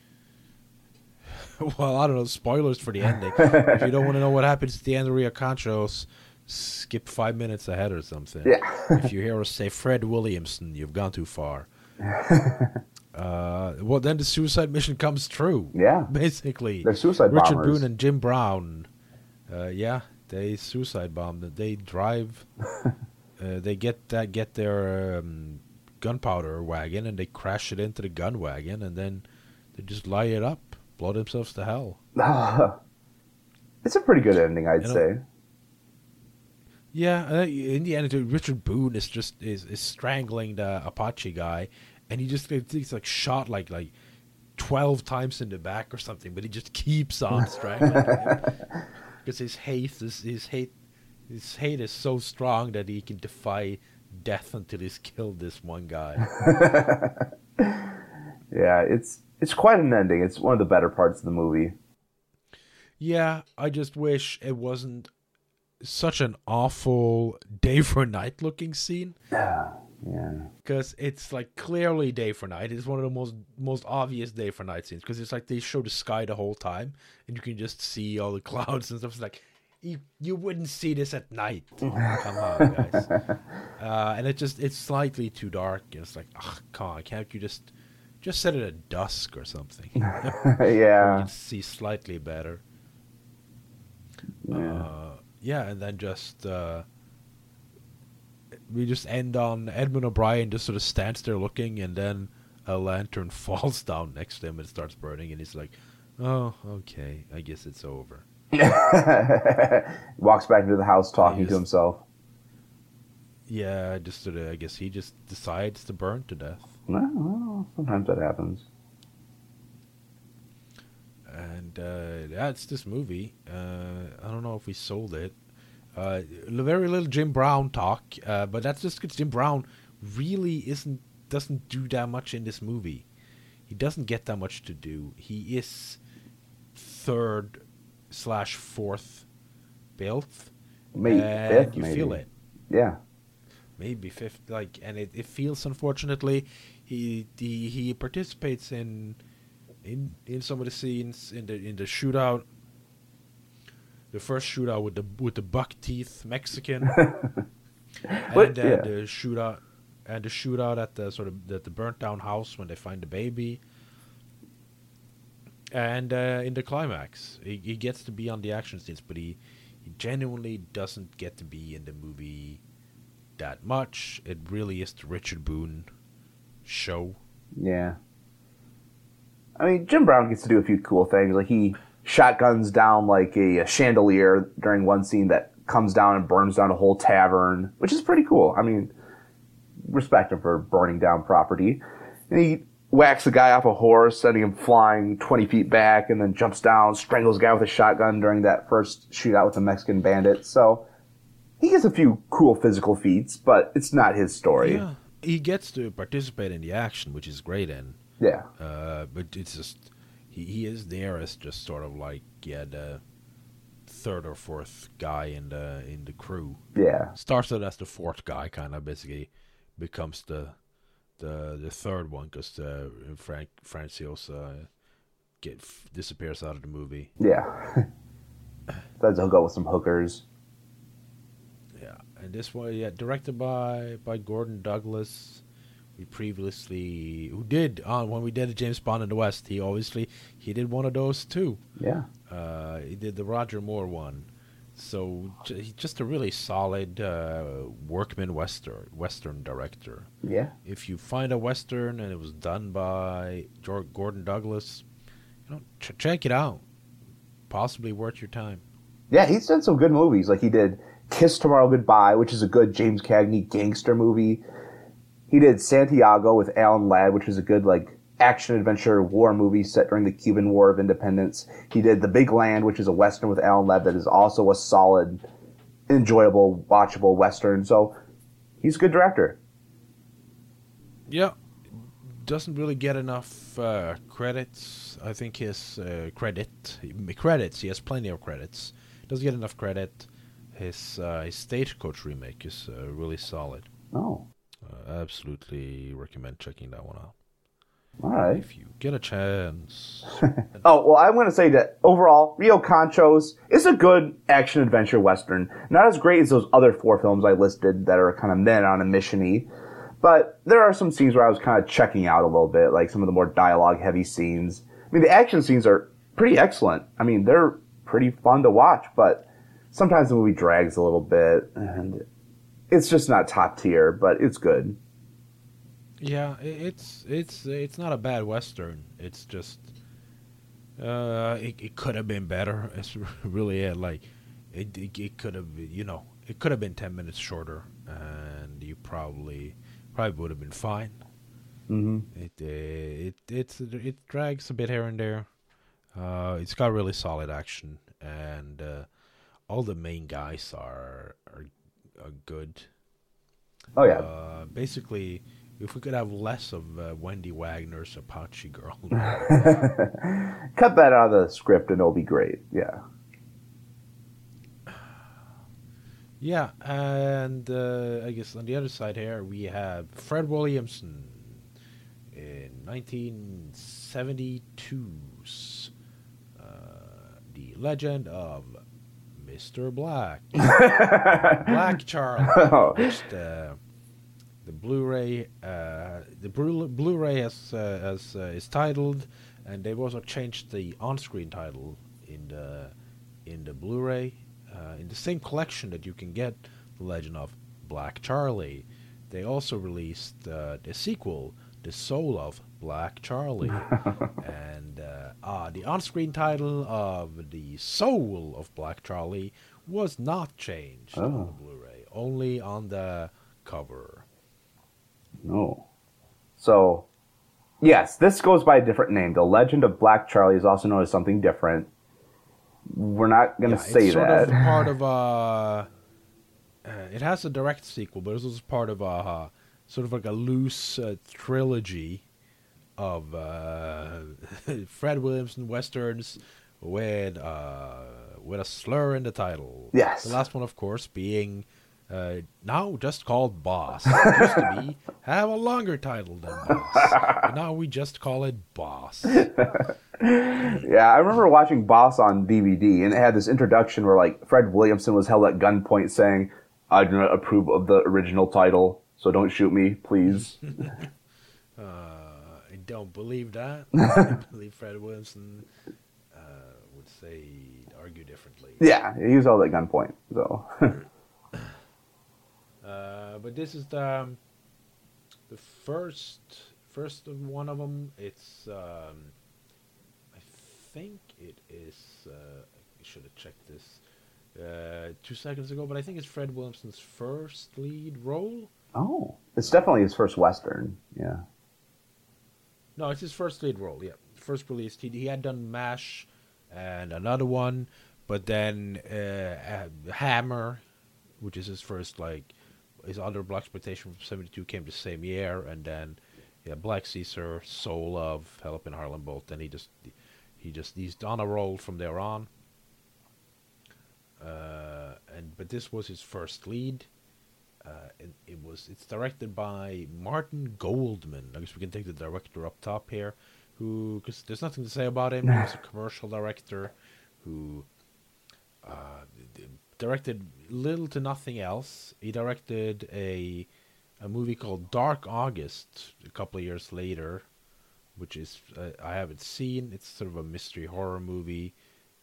Well, I don't know, spoilers for the ending. If you don't want to know what happens at the end of Rio Conchos, skip 5 minutes ahead or something. Yeah. If you hear us say Fred Williamson, you've gone too far. Well, then the suicide mission comes true. Yeah. Basically. They're suicide Richard bombers. Boone and Jim Brown. They suicide bombed. They drive. They get their gunpowder wagon, and they crash it into the gun wagon, and then they just light it up, blow themselves to hell. It's a pretty good ending, I'd say. Yeah, in the end, Richard Boone is just is strangling the Apache guy, and he's like shot like 12 times in the back or something, but he just keeps on strangling him because his hate is so strong that he can defy death until he's killed this one guy. Yeah, it's quite an ending. It's one of the better parts of the movie. Yeah, I just wish it wasn't such an awful day for night looking scene. Yeah. Because it's like clearly day for night. It's one of the most obvious day for night scenes, because it's like they show the sky the whole time and you can just see all the clouds and stuff. It's like you wouldn't see this at night. Come on, guys. And it's slightly too dark. And it's like, come on, can't you just set it at dusk or something? Yeah. You can see slightly better. Yeah. And then we just end on Edmund O'Brien just sort of stands there looking, and then a lantern falls down next to him and starts burning, and he's like, oh, okay, I guess it's over. Walks back into the house talking to himself. Yeah, I guess he just decides to burn to death. Well, sometimes that happens. And that's this movie. I don't know if we sold it. Very little Jim Brown talk, but that's just because Jim Brown really doesn't do that much in this movie. He doesn't get that much to do. He is 3rd/4th built. Maybe 5th, you feel it. Yeah. Maybe 5th, and it feels, unfortunately, he participates in some of the scenes in the shootout. The first shootout with the buck teeth Mexican, the shootout at the burnt down house when they find the baby, and in the climax, he gets to be on the action scenes, but he genuinely doesn't get to be in the movie that much. It really is the Richard Boone show. Yeah. I mean, Jim Brown gets to do a few cool things. Like, he shotguns down like a chandelier during one scene that comes down and burns down a whole tavern, which is pretty cool. I mean, respect him for burning down property. And he whacks a guy off a horse, sending him flying 20 feet back, and then jumps down, strangles a guy with a shotgun during that first shootout with the Mexican bandit. So he gets a few cool physical feats, but it's not his story. Yeah, he gets to participate in the action, which is great, and yeah. But it's just he is there as just sort of like the 3rd or 4th guy in the crew. Yeah. Starts out as the 4th guy, kind of basically becomes the 3rd one, because Frank Franciosa disappears out of the movie. Yeah. That's he'll go with some hookers. Yeah, and this one, directed by Gordon Douglas. We previously, when we did a James Bond in the West, he did one of those too. Yeah. He did the Roger Moore one. So just a really solid workman Western director. Yeah. If you find a Western and it was done by Gordon Douglas, check it out. Possibly worth your time. Yeah, he's done some good movies. Like, he did Kiss Tomorrow Goodbye, which is a good James Cagney gangster movie. He did Santiago with Alan Ladd, which is a good, like, action-adventure war movie set during the Cuban War of Independence. He did The Big Land, which is a Western with Alan Ladd that is also a solid, enjoyable, watchable Western. So, he's a good director. Yeah. Doesn't really get enough credits. I think his credits, he has plenty of credits. Doesn't get enough credit. His Stagecoach remake is really solid. Oh. Absolutely recommend checking that one out. All right. If you get a chance. Oh, well, I'm going to say that overall, Rio Conchos is a good action-adventure Western. Not as great as those other 4 films I listed that are kind of men on a mission-y. But there are some scenes where I was kind of checking out a little bit, like some of the more dialogue-heavy scenes. I mean, the action scenes are pretty excellent. I mean, they're pretty fun to watch, but sometimes the movie drags a little bit, and it's just not top tier, but it's good. Yeah, it's not a bad western. It's just it could have been better. It's really it. Like it could have, it could have been 10 minutes shorter, and you probably would have been fine. Mm-hmm. It drags a bit here and there. It's got really solid action, and all the main guys are good. Oh yeah. Basically, if we could have less of Wendy Wagner's Apache Girl. Cut that out of the script and it'll be great. Yeah. Yeah, and I guess on the other side here we have Fred Williamson in 1972's The Legend of Mr. Black. Black Charlie. Which the Blu-ray Blu-ray as is titled, and they've also changed the on-screen title in the Blu-ray in the same collection that you can get The Legend of Black Charlie. They also released the sequel, The Soul of Black Charlie, and the on-screen title of The Soul of Black Charlie was not changed on the Blu-ray, only on the cover. No. So, yes, this goes by a different name. The Legend of Black Charlie is also known as something different. We're not going to say it's sort that. of part of it has a direct sequel, but it's also part of sort of like a loose trilogy of Fred Williamson westerns with a slur in the title. Yes. The last one, of course, being now just called Boss. It used to be have a longer title than Boss, but now we just call it Boss. Yeah, I remember watching Boss on DVD, and it had this introduction where like Fred Williamson was held at gunpoint saying, "I do not approve of the original title, so don't shoot me, please." I don't believe that. I believe Fred Williamson would argue differently. Yeah, he was held at gunpoint. So, but this is the first of one of them. It's I think it is. I should have checked this 2 seconds ago, but I think it's Fred Williamson's first lead role. oh, it's definitely his first Western. Yeah. No, it's his first lead role. Yeah, first released. He had done MASH and another one, but then Hammer, which is his first his other blaxploitation from '72 came the same year, and then Black Caesar, Soul of, Hell Up in Harlem Bolt. Then he's on a roll from there on. But this was his first lead. It's directed by Martin Goldman. I guess we can take the director up top here, because there's nothing to say about him. He was a commercial director who directed little to nothing else. He directed a movie called Dark August a couple of years later, which is I haven't seen. It's sort of a mystery horror movie.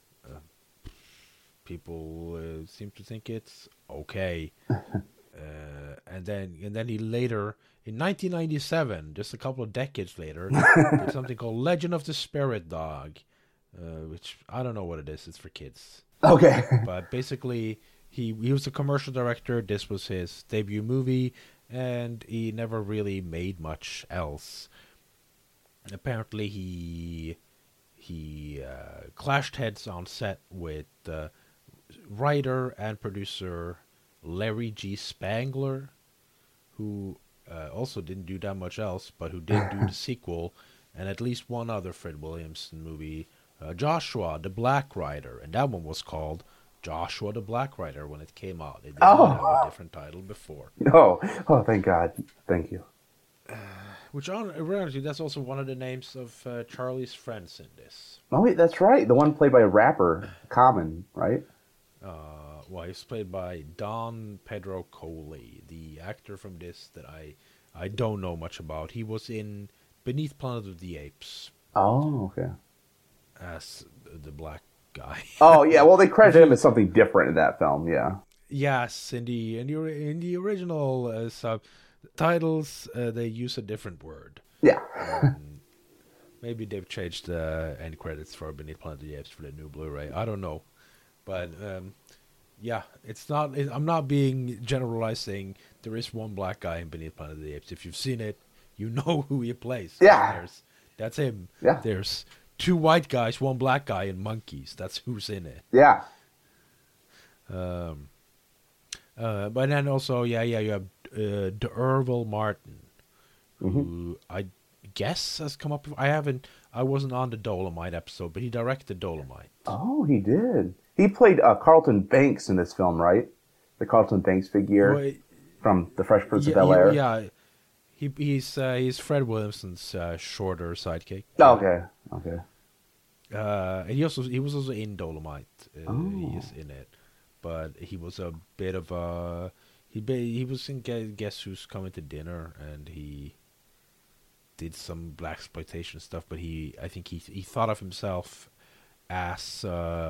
People seem to think it's okay. And then he later, in 1997, just a couple of decades later, did something called Legend of the Spirit Dog, which I don't know what it is. It's for kids. Okay. But basically, he was a commercial director. This was his debut movie, and he never really made much else. Apparently, he clashed heads on set with writer and producer Larry G. Spangler, who also didn't do that much else, but who did do the sequel and at least one other Fred Williamson movie, Joshua the Black Rider, and that one was called Joshua the Black Rider when it came out. It did not have a different title before. Oh, thank God. Thank you. Which, ironically, that's also one of the names of Charlie's friends in this. Oh, wait, that's right. The one played by a rapper, Common, right? Well, he's played by Don Pedro Coley, the actor from this that I don't know much about. He was in Beneath Planet of the Apes. Oh, okay. As the black guy. Oh, yeah. Well, they credited him as something different in that film. Yeah. Yes, in the original titles, they use a different word. Yeah. Maybe they've changed the end credits for Beneath Planet of the Apes for the new Blu-ray. I don't know, but yeah, it's not. I'm not being generalizing. There is one black guy in Beneath Planet of the Apes. If you've seen it, you know who he plays. Yeah. That's him. Yeah. There's 2 white guys, 1 black guy in Monkeys. That's who's in it. Yeah. But then also, you have D'Urville Martin, who I guess has come up. I wasn't on the Dolomite episode, but he directed Dolomite. Oh, he did. He played Carlton Banks in this film, right? The Carlton Banks figure from The Fresh Prince of Bel-Air. Yeah, he's Fred Williamson's shorter sidekick. Oh, okay. And he was also in Dolomite. He is in it, but he was a bit of a he was in Guess Who's Coming to Dinner, and he did some blaxploitation stuff. But I think he thought of himself as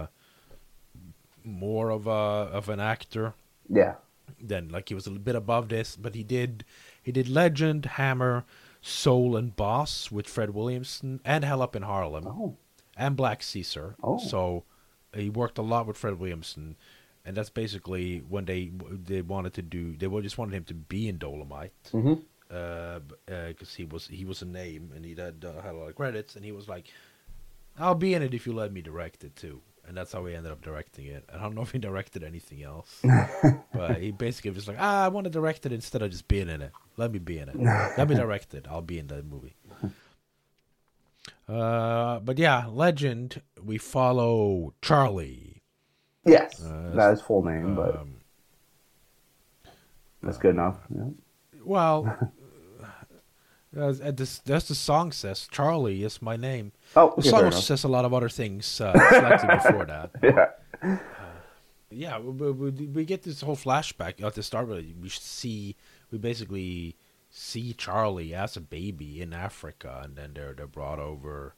more of an actor. Yeah. Then he was a little bit above this, but he did Legend, Hammer, Soul, and Boss with Fred Williamson, and Hell Up in Harlem, and Black Caesar. So he worked a lot with Fred Williamson, and that's basically when they wanted to do. They just wanted him to be in Dolomite, because he was a name and he had a lot of credits, and he was like, "I'll be in it if you let me direct it too." And that's how he ended up directing it. I don't know if he directed anything else. But he basically was like, I want to direct it instead of just being in it. Let me be in it. Let me direct it. I'll be in the movie. But yeah, Legend, we follow Charlie. Yes, that's his full name, but that's good enough. Yeah. Well, as the song says, Charlie is my name. Oh, the song also says a lot of other things slightly before that. Yeah. Yeah, we get this whole flashback at the start. We basically see Charlie as a baby in Africa, and then they're brought over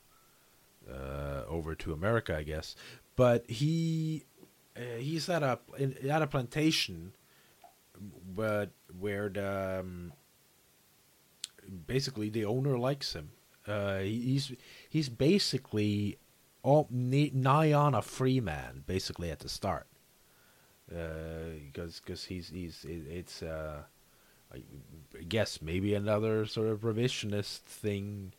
to America, I guess. But he's at a plantation, but where basically the owner likes him. He's basically nigh on a free man, basically at the start, because it's I guess maybe another sort of revisionist thing,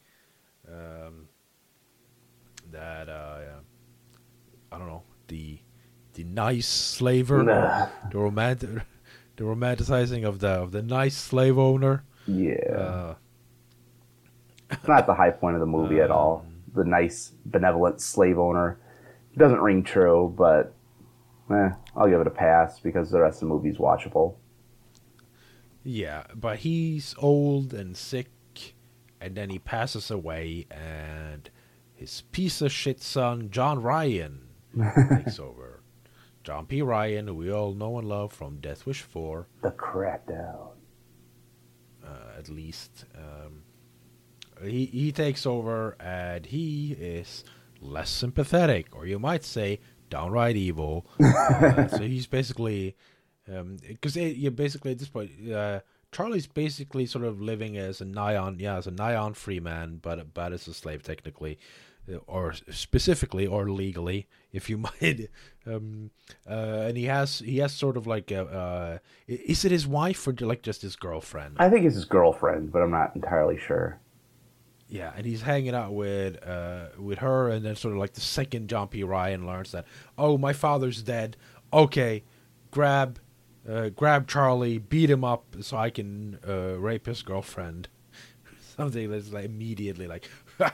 that I don't know, the nice slaver, the romanticizing of the nice slave owner. Yeah. It's not the high point of the movie at all. The nice, benevolent slave owner. It doesn't ring true, but I'll give it a pass because the rest of the movie's watchable. Yeah, but he's old and sick, and then he passes away, and his piece of shit son, John Ryan, takes over. John P. Ryan, who we all know and love from Death Wish 4. The Crackdown. At least. He takes over, and he is less sympathetic, or you might say downright evil. So he's basically, because basically at this point, Charlie's basically sort of living as a nigh on free man, but as a slave technically, or specifically or legally, if you might. And he has sort of like is it his wife or like just his girlfriend? I think it's his girlfriend, but I'm not entirely sure. Yeah, and he's hanging out with her, and then sort of like the second John P. Ryan learns that, oh, my father's dead. Okay, grab Charlie, beat him up so I can rape his girlfriend. Something that's like immediately like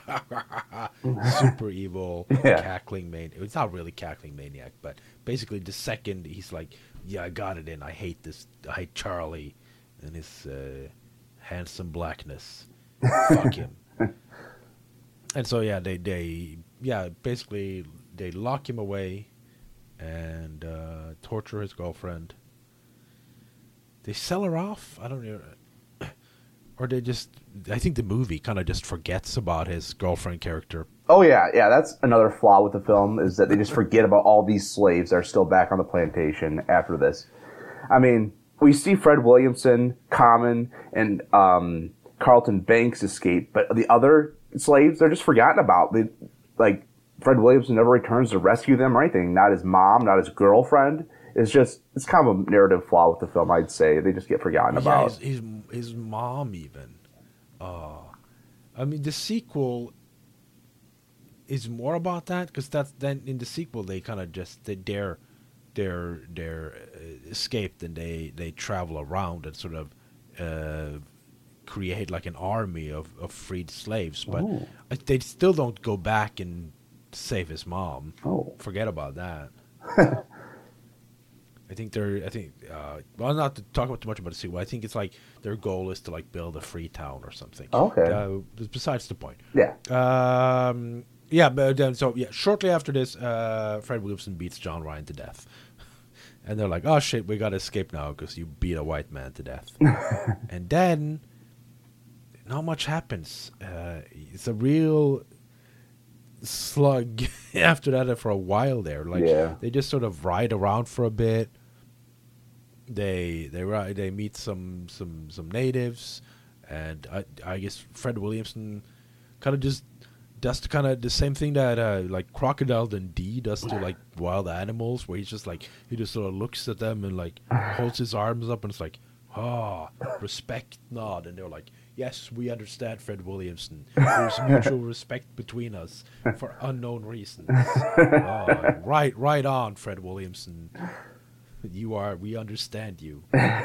super evil, cackling maniac. It's not really cackling maniac, but basically the second he's like, yeah, I got it in. I hate Charlie and his handsome blackness. Fuck him. And so they basically they lock him away and torture his girlfriend. They sell her off. I don't know. Or they just, I think the movie kind of just forgets about his girlfriend character. Oh, yeah. That's another flaw with the film, is that they just forget about all these slaves that are still back on the plantation after this. I mean, we see Fred Williamson, Common, and Carlton Banks escape, but the other slaves, they're just forgotten about. Fred Williamson never returns to rescue them or anything. Not his mom, not his girlfriend. It's kind of a narrative flaw with the film, I'd say. They just get forgotten about. His mom even. I mean, the sequel is more about that, because then in the sequel they kind of just they're escaped, and they travel around and sort of create like an army of freed slaves, but they still don't go back and save his mom. Forget about that. I think well, not to talk about too much about the sequel. I think it's like their goal is to like build a free town or something. Okay. Besides the point. Yeah. But then shortly after this, Fred Williamson beats John Ryan to death, and they're like, "Oh shit, we gotta escape now because you beat a white man to death." And then, not much happens. It's a real slug after that for a while there. They just sort of ride around for a bit. They meet some natives, and I guess Fred Williamson kind of just does kind of the same thing that like Crocodile Dundee does to like wild animals, where he's just like he just sort of looks at them and like holds his arms up and it's like, respect nod, and they're like, yes, we understand, Fred Williamson. There's mutual respect between us for unknown reasons. Right on, Fred Williamson. We understand you.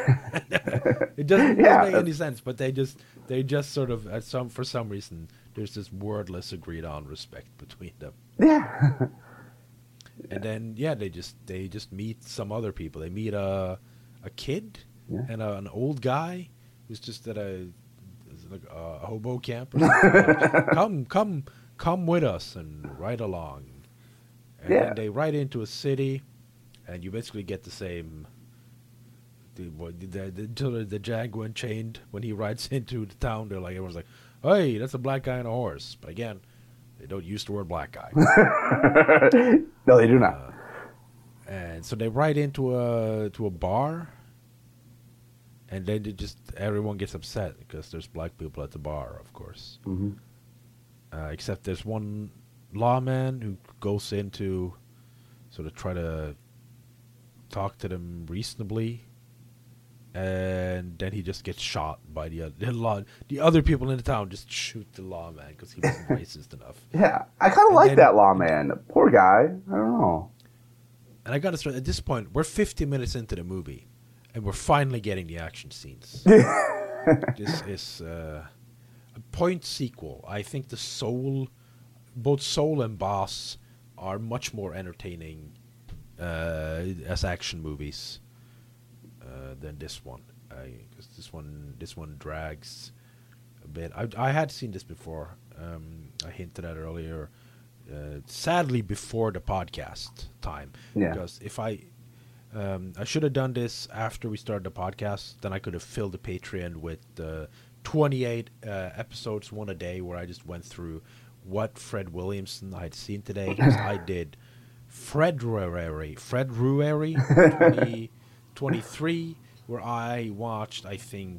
It doesn't make any sense, but they just sort of for some reason there's this wordless agreed on respect between them. Yeah. And then they just meet some other people. They meet a kid and an old guy who's just at a hobo camp or something. come with us and ride along. And then they ride into a city. And you basically get the same. The Django Unchained, when he rides into the town, everyone's like, "Hey, that's a black guy on a horse." But again, they don't use the word black guy. No, they do not. And so they ride into a bar, and then everyone gets upset because there's black people at the bar, of course. Mm-hmm. Except there's one lawman who goes in to sort of try to talk to them reasonably, and then he just gets shot by the other people in the town. Just shoot the lawman because he wasn't racist enough. Yeah, I kind of like that lawman. Poor guy. I don't know. And I gotta start at this point. We're 50 minutes into the movie, and we're finally getting the action scenes. This is a point sequel. I think both Soul and Boss are much more entertaining as action movies than this one, because this one drags a bit. I had seen this before. I hinted at earlier. Sadly, before the podcast time, because if I should have done this after we started the podcast, then I could have filled the Patreon with 28 episodes, one a day, where I just went through what Fred Williamson I had seen today. Because I did February 2023, where I watched, I think,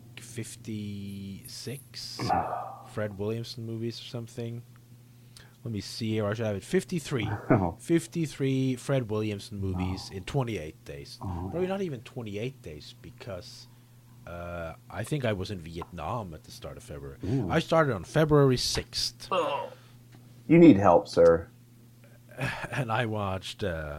56 Fred Williamson movies or something. Let me see here. I should have it. 53. 53 Fred Williamson movies in 28 days. Probably not even 28 days, because I think I was in Vietnam at the start of February. I started on February 6th. You need help, sir. And I watched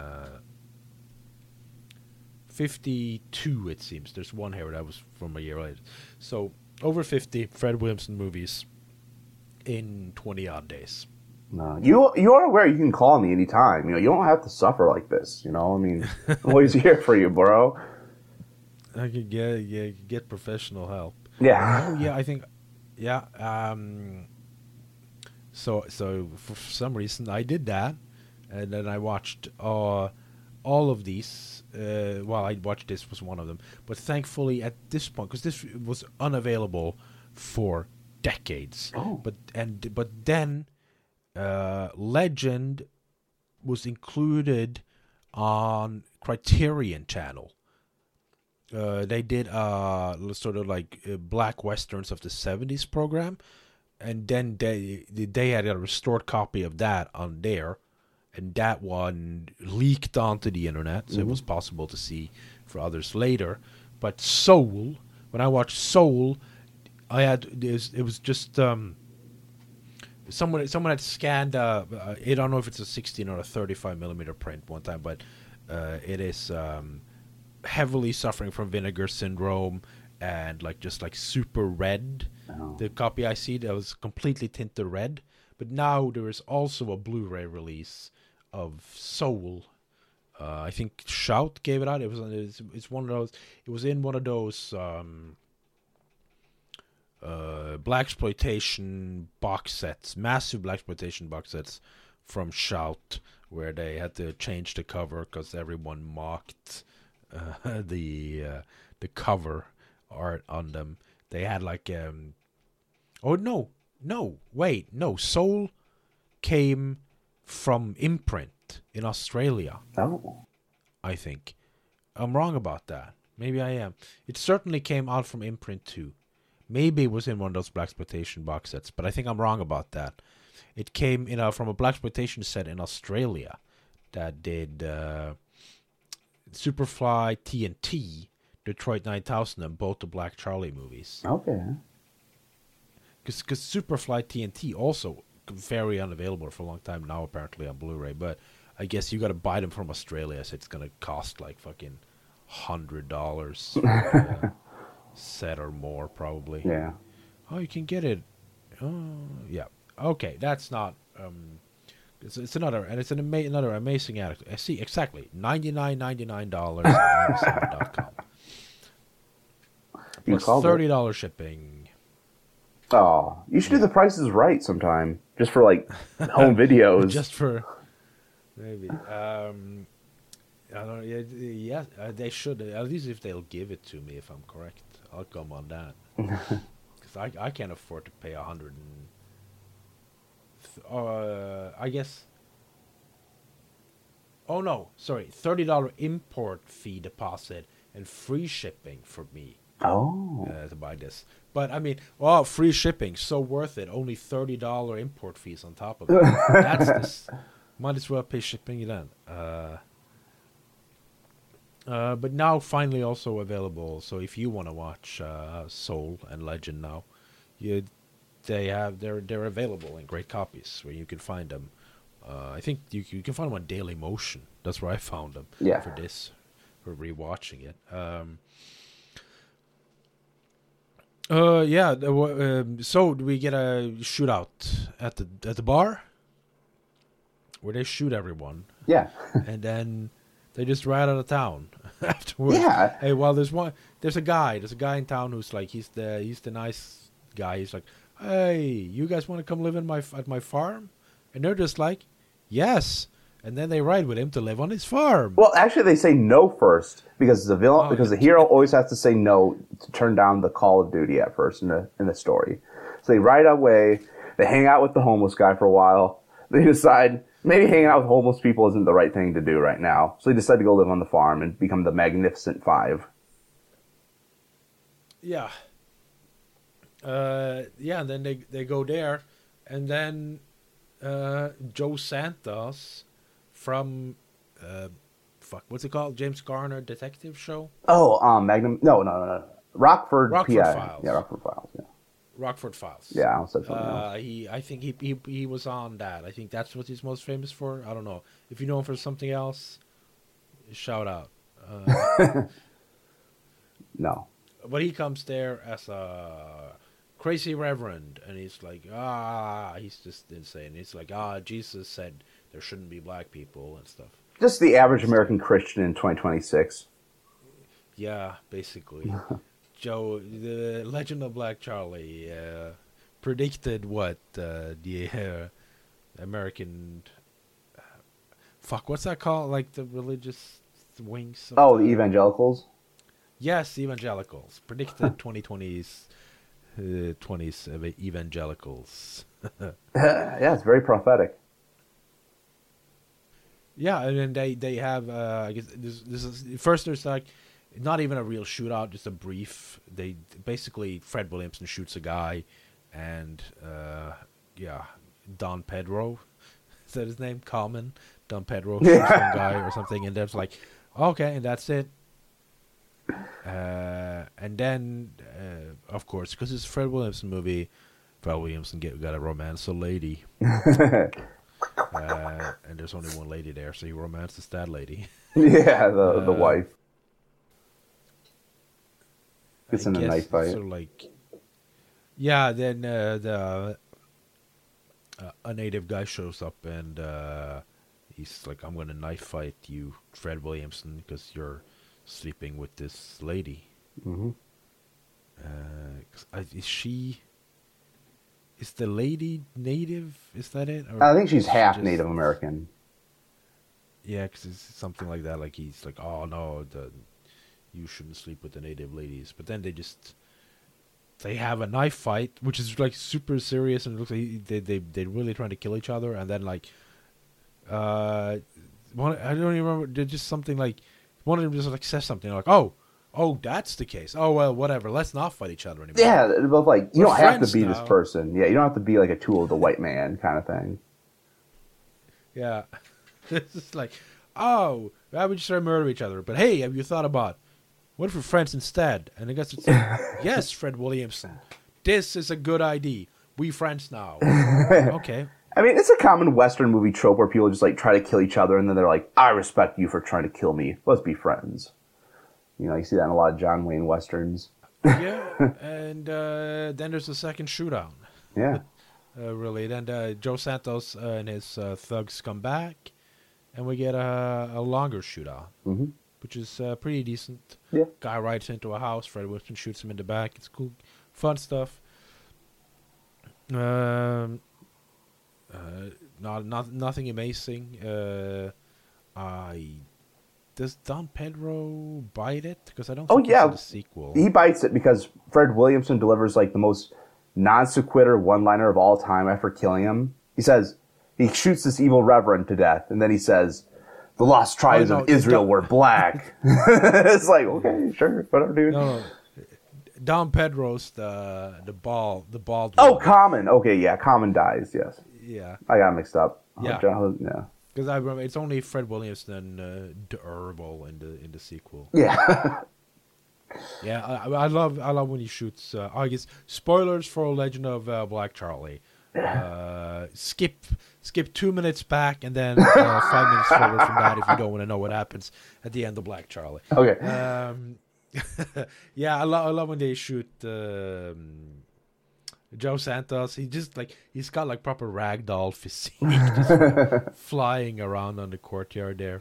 52, it seems. There's one here that was from a year later. So, over 50 Fred Williamson movies in 20-odd days. No, you are aware you can call me anytime. You don't have to suffer like this. I mean, I'm always here for you, bro. I could get professional help. Yeah. Oh, yeah, I think, yeah. So for some reason I did that, and then I watched all of these. I watched this was one of them, but thankfully at this point, because this was unavailable for decades. But then Legend was included on Criterion Channel, they did sort of like black westerns of the 70s program, and then they had a restored copy of that on there, and that one leaked onto the internet, so it was possible to see for others later. But Soul, when I watched Soul, it was just someone had scanned I don't know if it's a 16 or a 35 millimeter print one time, but it is heavily suffering from vinegar syndrome and just super red. Oh. The copy I see that was completely tinted red, but now there is also a Blu-ray release of Soul. I think Shout gave it out. It's one of those. It was in one of those blaxploitation box sets, massive blaxploitation box sets from Shout, where they had to change the cover because everyone mocked the cover art on them. They had Soul came from Imprint in Australia. Oh. I think. I'm wrong about that. Maybe I am. It certainly came out from Imprint too. Maybe it was in one of those blaxploitation box sets, but I think I'm wrong about that. It came from a blaxploitation set in Australia that did Superfly, TNT, Detroit 9000, and both the Black Charlie movies. Okay. Because Superfly TNT also very unavailable for a long time now, apparently on Blu-ray. But I guess you got to buy them from Australia, so it's gonna cost like fucking $100 set or more, probably. Yeah. Oh, you can get it. Oh, yeah. Okay, that's not. It's another, and it's another amazing addict. I see exactly $99.99 on Amazon.com. You Plus called $30 shipping. Oh, you should do the prices right sometime, just for home videos. Just for maybe. I don't. Yeah, they should. At least if they'll give it to me, if I'm correct, I'll come on that. Because I can't afford to pay $100. I guess. Oh no, sorry, $30 import fee deposit and free shipping for me. Oh. To buy this. But I mean, free shipping, so worth it. Only $30 import fees on top of it. That's this. Might as well pay shipping then. But now finally also available. So if you want to watch Soul and Legend now, they're available in great copies where you can find them. I think you can find them on Daily Motion. That's where I found them. Yeah. For this, for rewatching it. Yeah. So do we get a shootout at the bar where they shoot everyone? Yeah. And then they just ride out of town afterwards. Yeah. Hey, well, there's a guy in town who's like he's the nice guy. He's like, hey, you guys want to come live at my farm? And they're just like, yes. And then they ride with him to live on his farm. Well, actually, they say no first because the villain, because the hero always has to say no to turn down the Call of Duty at first in the story. So they ride away. They hang out with the homeless guy for a while. They decide maybe hanging out with homeless people isn't the right thing to do right now. So they decide to go live on the farm and become the Magnificent Five. Yeah. Yeah, and then they go there, and then Joe Santos from what's it called? James Garner detective show? Oh, Magnum. No. Rockford PI. Files. Yeah, Rockford Files. Yeah. Rockford Files. Yeah, I said something else. I think he was on that. I think that's what he's most famous for. I don't know. If you know him for something else, shout out. No. But he comes there as a crazy reverend, and he's like, he's just insane. He's like, Jesus said there shouldn't be black people and stuff. Just the average American Christian in 2026. Yeah, basically. Joe, the Legend of Black Charlie, predicted what the American... what's that called? Like the religious wings? The evangelicals? Yes, evangelicals. Predicted 2020s evangelicals. Yeah, it's very prophetic. Yeah, and then they have I guess this is first. There's like not even a real shootout, just a brief. They basically Fred Williamson shoots a guy, and Don Pedro, is that his name? Carmen Don Pedro shoots one guy or something, and there's like, okay, and that's it. And then, of course, because it's a Fred Williamson movie, Fred Williamson got a romance a lady. And there's only one lady there, so he romances that lady. Yeah, the wife. Gets in a knife fight. Sort of like, yeah, then a native guy shows up and he's like, I'm going to knife fight you, Fred Williamson, because you're sleeping with this lady. Mm-hmm. Is the lady native? Is that it? Or I think she's is she half just- Native American. Yeah, because it's something like that. Like he's like, oh no, you shouldn't sleep with the native ladies. But then they have a knife fight, which is like super serious, and it looks like they're really trying to kill each other. And then like, I don't even remember. They're just something like one of them just like says something like, oh, that's the case. Oh well, whatever. Let's not fight each other anymore. Yeah, but like you We're don't have to friends be now. this person. Yeah, you don't have to be like a tool of the white man kind of thing. Yeah. It's just like, oh, why would you start murdering each other? But hey, have you thought about, what if we're friends instead? And I guess it's like, yes, Fred Williamson, this is a good idea. We friends now. Okay. I mean, it's a common Western movie trope where people just like try to kill each other, and then they're like, "I respect you for trying to kill me. Let's be friends." You know, you see that in a lot of John Wayne westerns. Yeah, and then there's a second shootout. Yeah, Really. Then Joe Santos and his thugs come back, and we get a longer shootout, which is pretty decent. Yeah. Guy rides into a house. Fred Wilson shoots him in the back. It's cool, fun stuff. Nothing amazing. Does Don Pedro bite it? Because I don't Oh, think yeah. it's in the sequel. he bites it because Fred Williamson delivers like the most non sequitur one-liner of all time after killing him. He says he shoots this evil reverend to death, and then he says, "The lost tribes no, of Israel Don- were black." It's like, okay, sure, whatever, dude. No. Don Pedro's the bald Oh, one. Common. Okay, yeah, Common dies. Yes, Yeah. I got mixed up. Yeah. Yeah. Because I remember it's only Fred Williamson and the Herbal in the sequel. Yeah. Yeah, I love when he shoots. I guess spoilers for Legend of Black Charlie. Skip 2 minutes back and then 5 minutes forward from that if you don't want to know what happens at the end of Black Charlie. Okay. Yeah, I love when they shoot Joe Santos. He's got like proper ragdoll physique, just flying around on the courtyard there.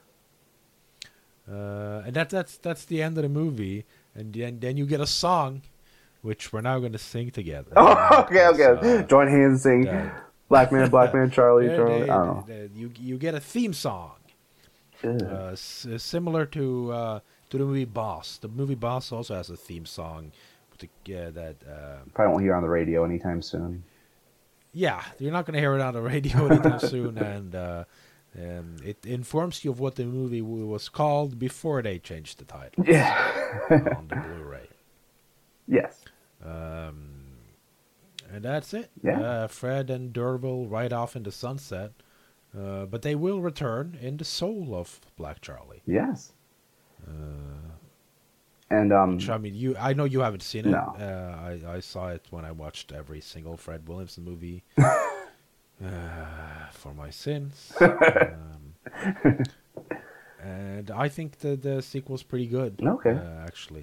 And that's the end of the movie, and then you get a song, which we're now going to sing together. Oh, okay. Join hands, sing. uh, Black man, Charlie, Charlie. I don't know. You get a theme song, similar to the movie Boss. The movie Boss also has a theme song. Probably won't hear on the radio anytime soon. Yeah, you're not going to hear it on the radio anytime soon, and it informs you of what the movie was called before they changed the title Yeah. on the Blu-ray. Yes. And that's it. Yeah. Fred and Derville ride off into sunset, but they will return in the soul of Black Charlie. Yes. And Which, I mean, I know you haven't seen it. No. I saw it when I watched every single Fred Williamson movie for my sins. And I think the sequel's pretty good. Okay. Actually.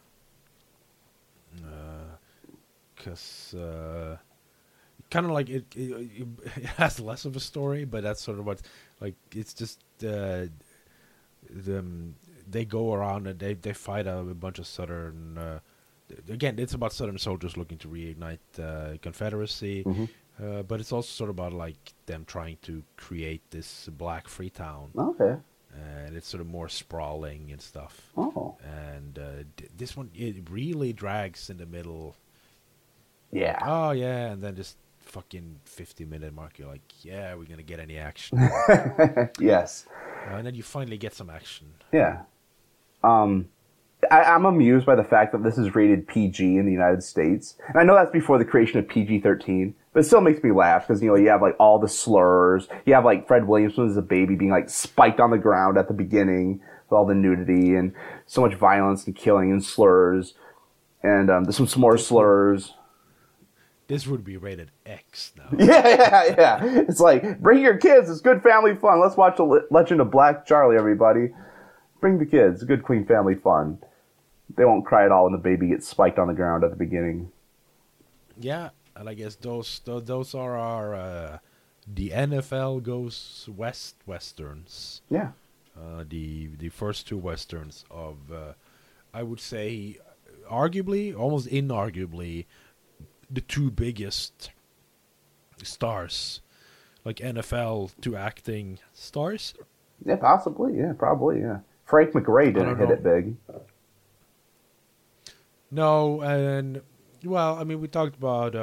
Because kind of like it has less of a story, but that's sort of what, like, it's just they go around and they fight a bunch of Southern. Again, it's about Southern soldiers looking to reignite Confederacy, but it's also sort of about like them trying to create this black free town, okay. and it's sort of more sprawling and stuff. Oh. And this one, it really drags in the middle. Yeah. Oh yeah, and then just fucking 50-minute mark, you're like, yeah, we're gonna get any action. Yes. And then you finally get some action. Yeah. I'm amused by the fact that this is rated PG in the United States. And I know that's before the creation of PG-13, but it still makes me laugh because, you have like all the slurs. You have like Fred Williamson as a baby being like spiked on the ground at the beginning with all the nudity and so much violence and killing and slurs. And there's some more slurs. This would be rated X now. Yeah. It's like, bring your kids. It's good family fun. Let's watch The Legend of Black Charlie, everybody. Bring the kids. Good, clean family fun. They won't cry at all when the baby gets spiked on the ground at the beginning. Yeah, and I guess those are our the NFL Goes West westerns. Yeah. The first two westerns of I would say arguably, almost inarguably, the two biggest stars, like NFL to acting stars. Yeah, possibly. Yeah, probably. Yeah. Frank McRae didn't hit it big. No, and well, I mean, we talked about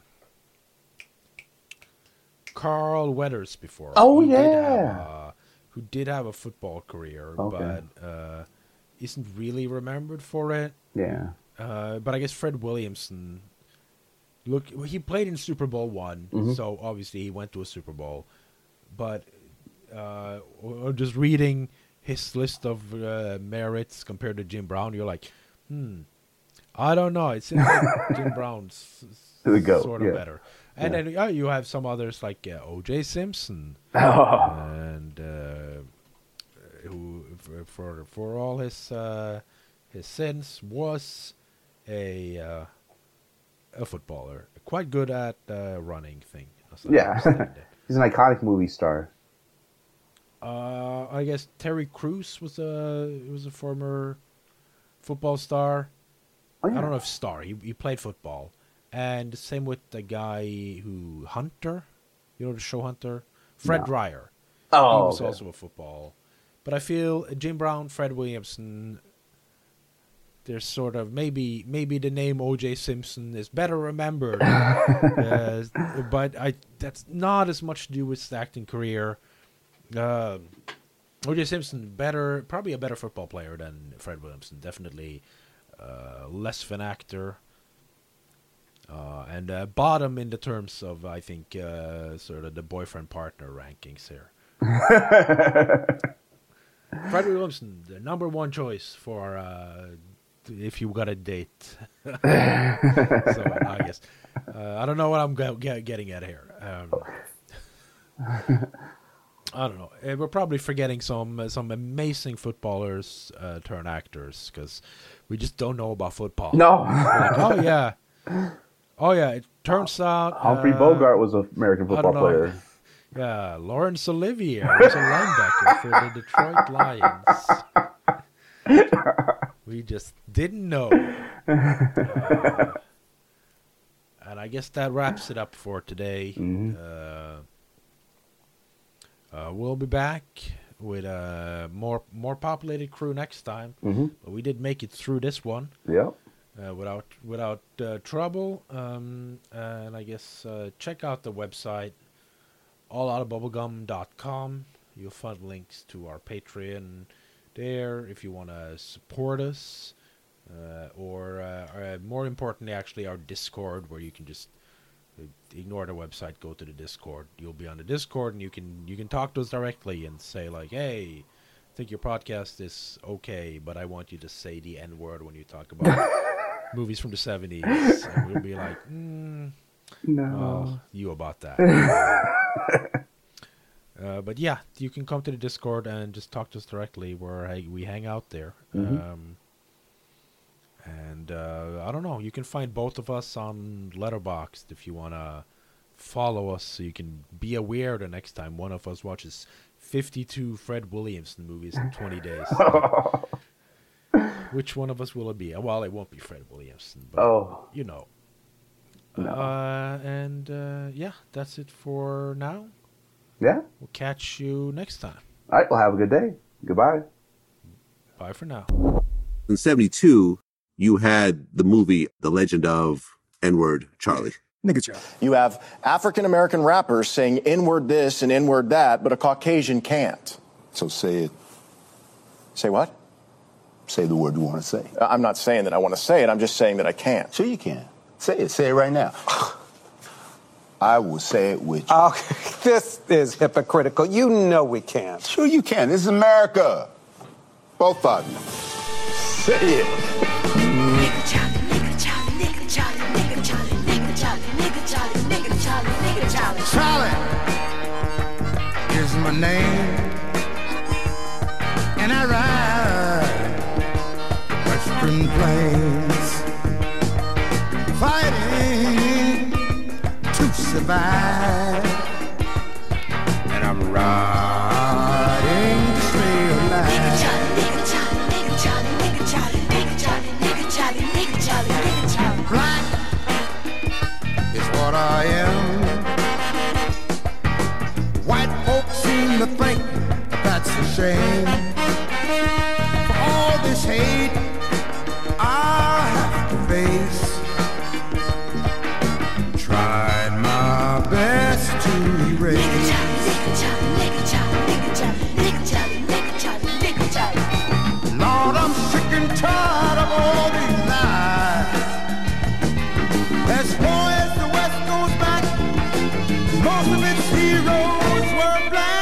Carl Weathers before. Oh, Who did have a football career, but isn't really remembered for it. Yeah. But I guess Fred Williamson. Look, he played in Super Bowl I, so obviously he went to a Super Bowl. But or just reading his list of merits compared to Jim Brown, you're like, I don't know. It seems like Jim Brown's sort of better. And then you have some others like O.J. Simpson, and who, for all his sins, was a footballer, quite good at running thing. He's an iconic movie star. I guess Terry Crews was a former football star. I don't know if star. He played football, and the same with the guy who Hunter, the show Hunter, Fred Dryer. He was also a football. But I feel Jim Brown, Fred Williamson. There's sort of maybe the name O.J. Simpson is better remembered, but that's not as much to do with his acting career. O.J. Simpson probably a better football player than Fred Williamson. Definitely less of an actor, and bottom in the terms of I think sort of the boyfriend partner rankings here. Fred Williamson, the number one choice for if you got a date. So I guess I don't know what I'm getting at here. I don't know. We're probably forgetting some amazing footballers turn actors because we just don't know about football. No. Like, oh yeah. It turns out Humphrey Bogart was an American football player. Yeah, Laurence Olivier was a linebacker for the Detroit Lions. We just didn't know. And I guess that wraps it up for today. We'll be back with a more populated crew next time. But we did make it through this one. Yeah. Without trouble. And I guess check out the website, alloutofbubblegum.com. You'll find links to our Patreon there if you want to support us, or more importantly, actually our Discord, where you can just ignore the website, go to the Discord. You'll be on the Discord, and you can talk to us directly and say like, "Hey, I think your podcast is okay, but I want you to say the N-word when you talk about movies from the 70s." And we'll be like, "No, well, you about that." But yeah, you can come to the Discord and just talk to us directly, where we hang out there. And I don't know, you can find both of us on Letterboxd if you want to follow us, so you can be aware the next time one of us watches 52 Fred Williamson movies in 20 days. Which one of us will it be? Well, it won't be Fred Williamson, but you know. No. Yeah, that's it for now. Yeah. We'll catch you next time. All right, well, have a good day. Goodbye. Bye for now. In 1972, you had the movie The Legend of N-Word Charlie. You have African-American rappers saying N-word this and N-word that, but a Caucasian can't. So say it. Say what? say the word you want to say. I'm not saying that I want to say it. I'm just saying that I can't. Sure you can. Say it. Say it right now. I will say it with you. Okay, this is hypocritical. You know we can't. Sure you can. This is America. Both of you. Say it. Nigga Charlie, nigga Charlie, nigga Charlie, nigga Charlie, nigga Charlie, nigga Charlie, nigga Charlie, nigga Charlie. Charlie is my name, and I ride the Western Plains, fighting to survive, and I'm riding to stay alive. Nigga Charlie, nigga Charlie, nigga Charlie, nigga Charlie, nigga Charlie, nigga Charlie, nigga Charlie, nigga Charlie. Black is what I am. White folks seem to think that's a shame. For all this hate I'll have to face. Tried my best to erase. Nigga Charlie, nigga Charlie, nigga Charlie, nigga Charlie, nigga Charlie, nigga Charlie, nigga Charlie. Lord, I'm sick and tired of all these lies. As far as the West goes back, most of its heroes were black.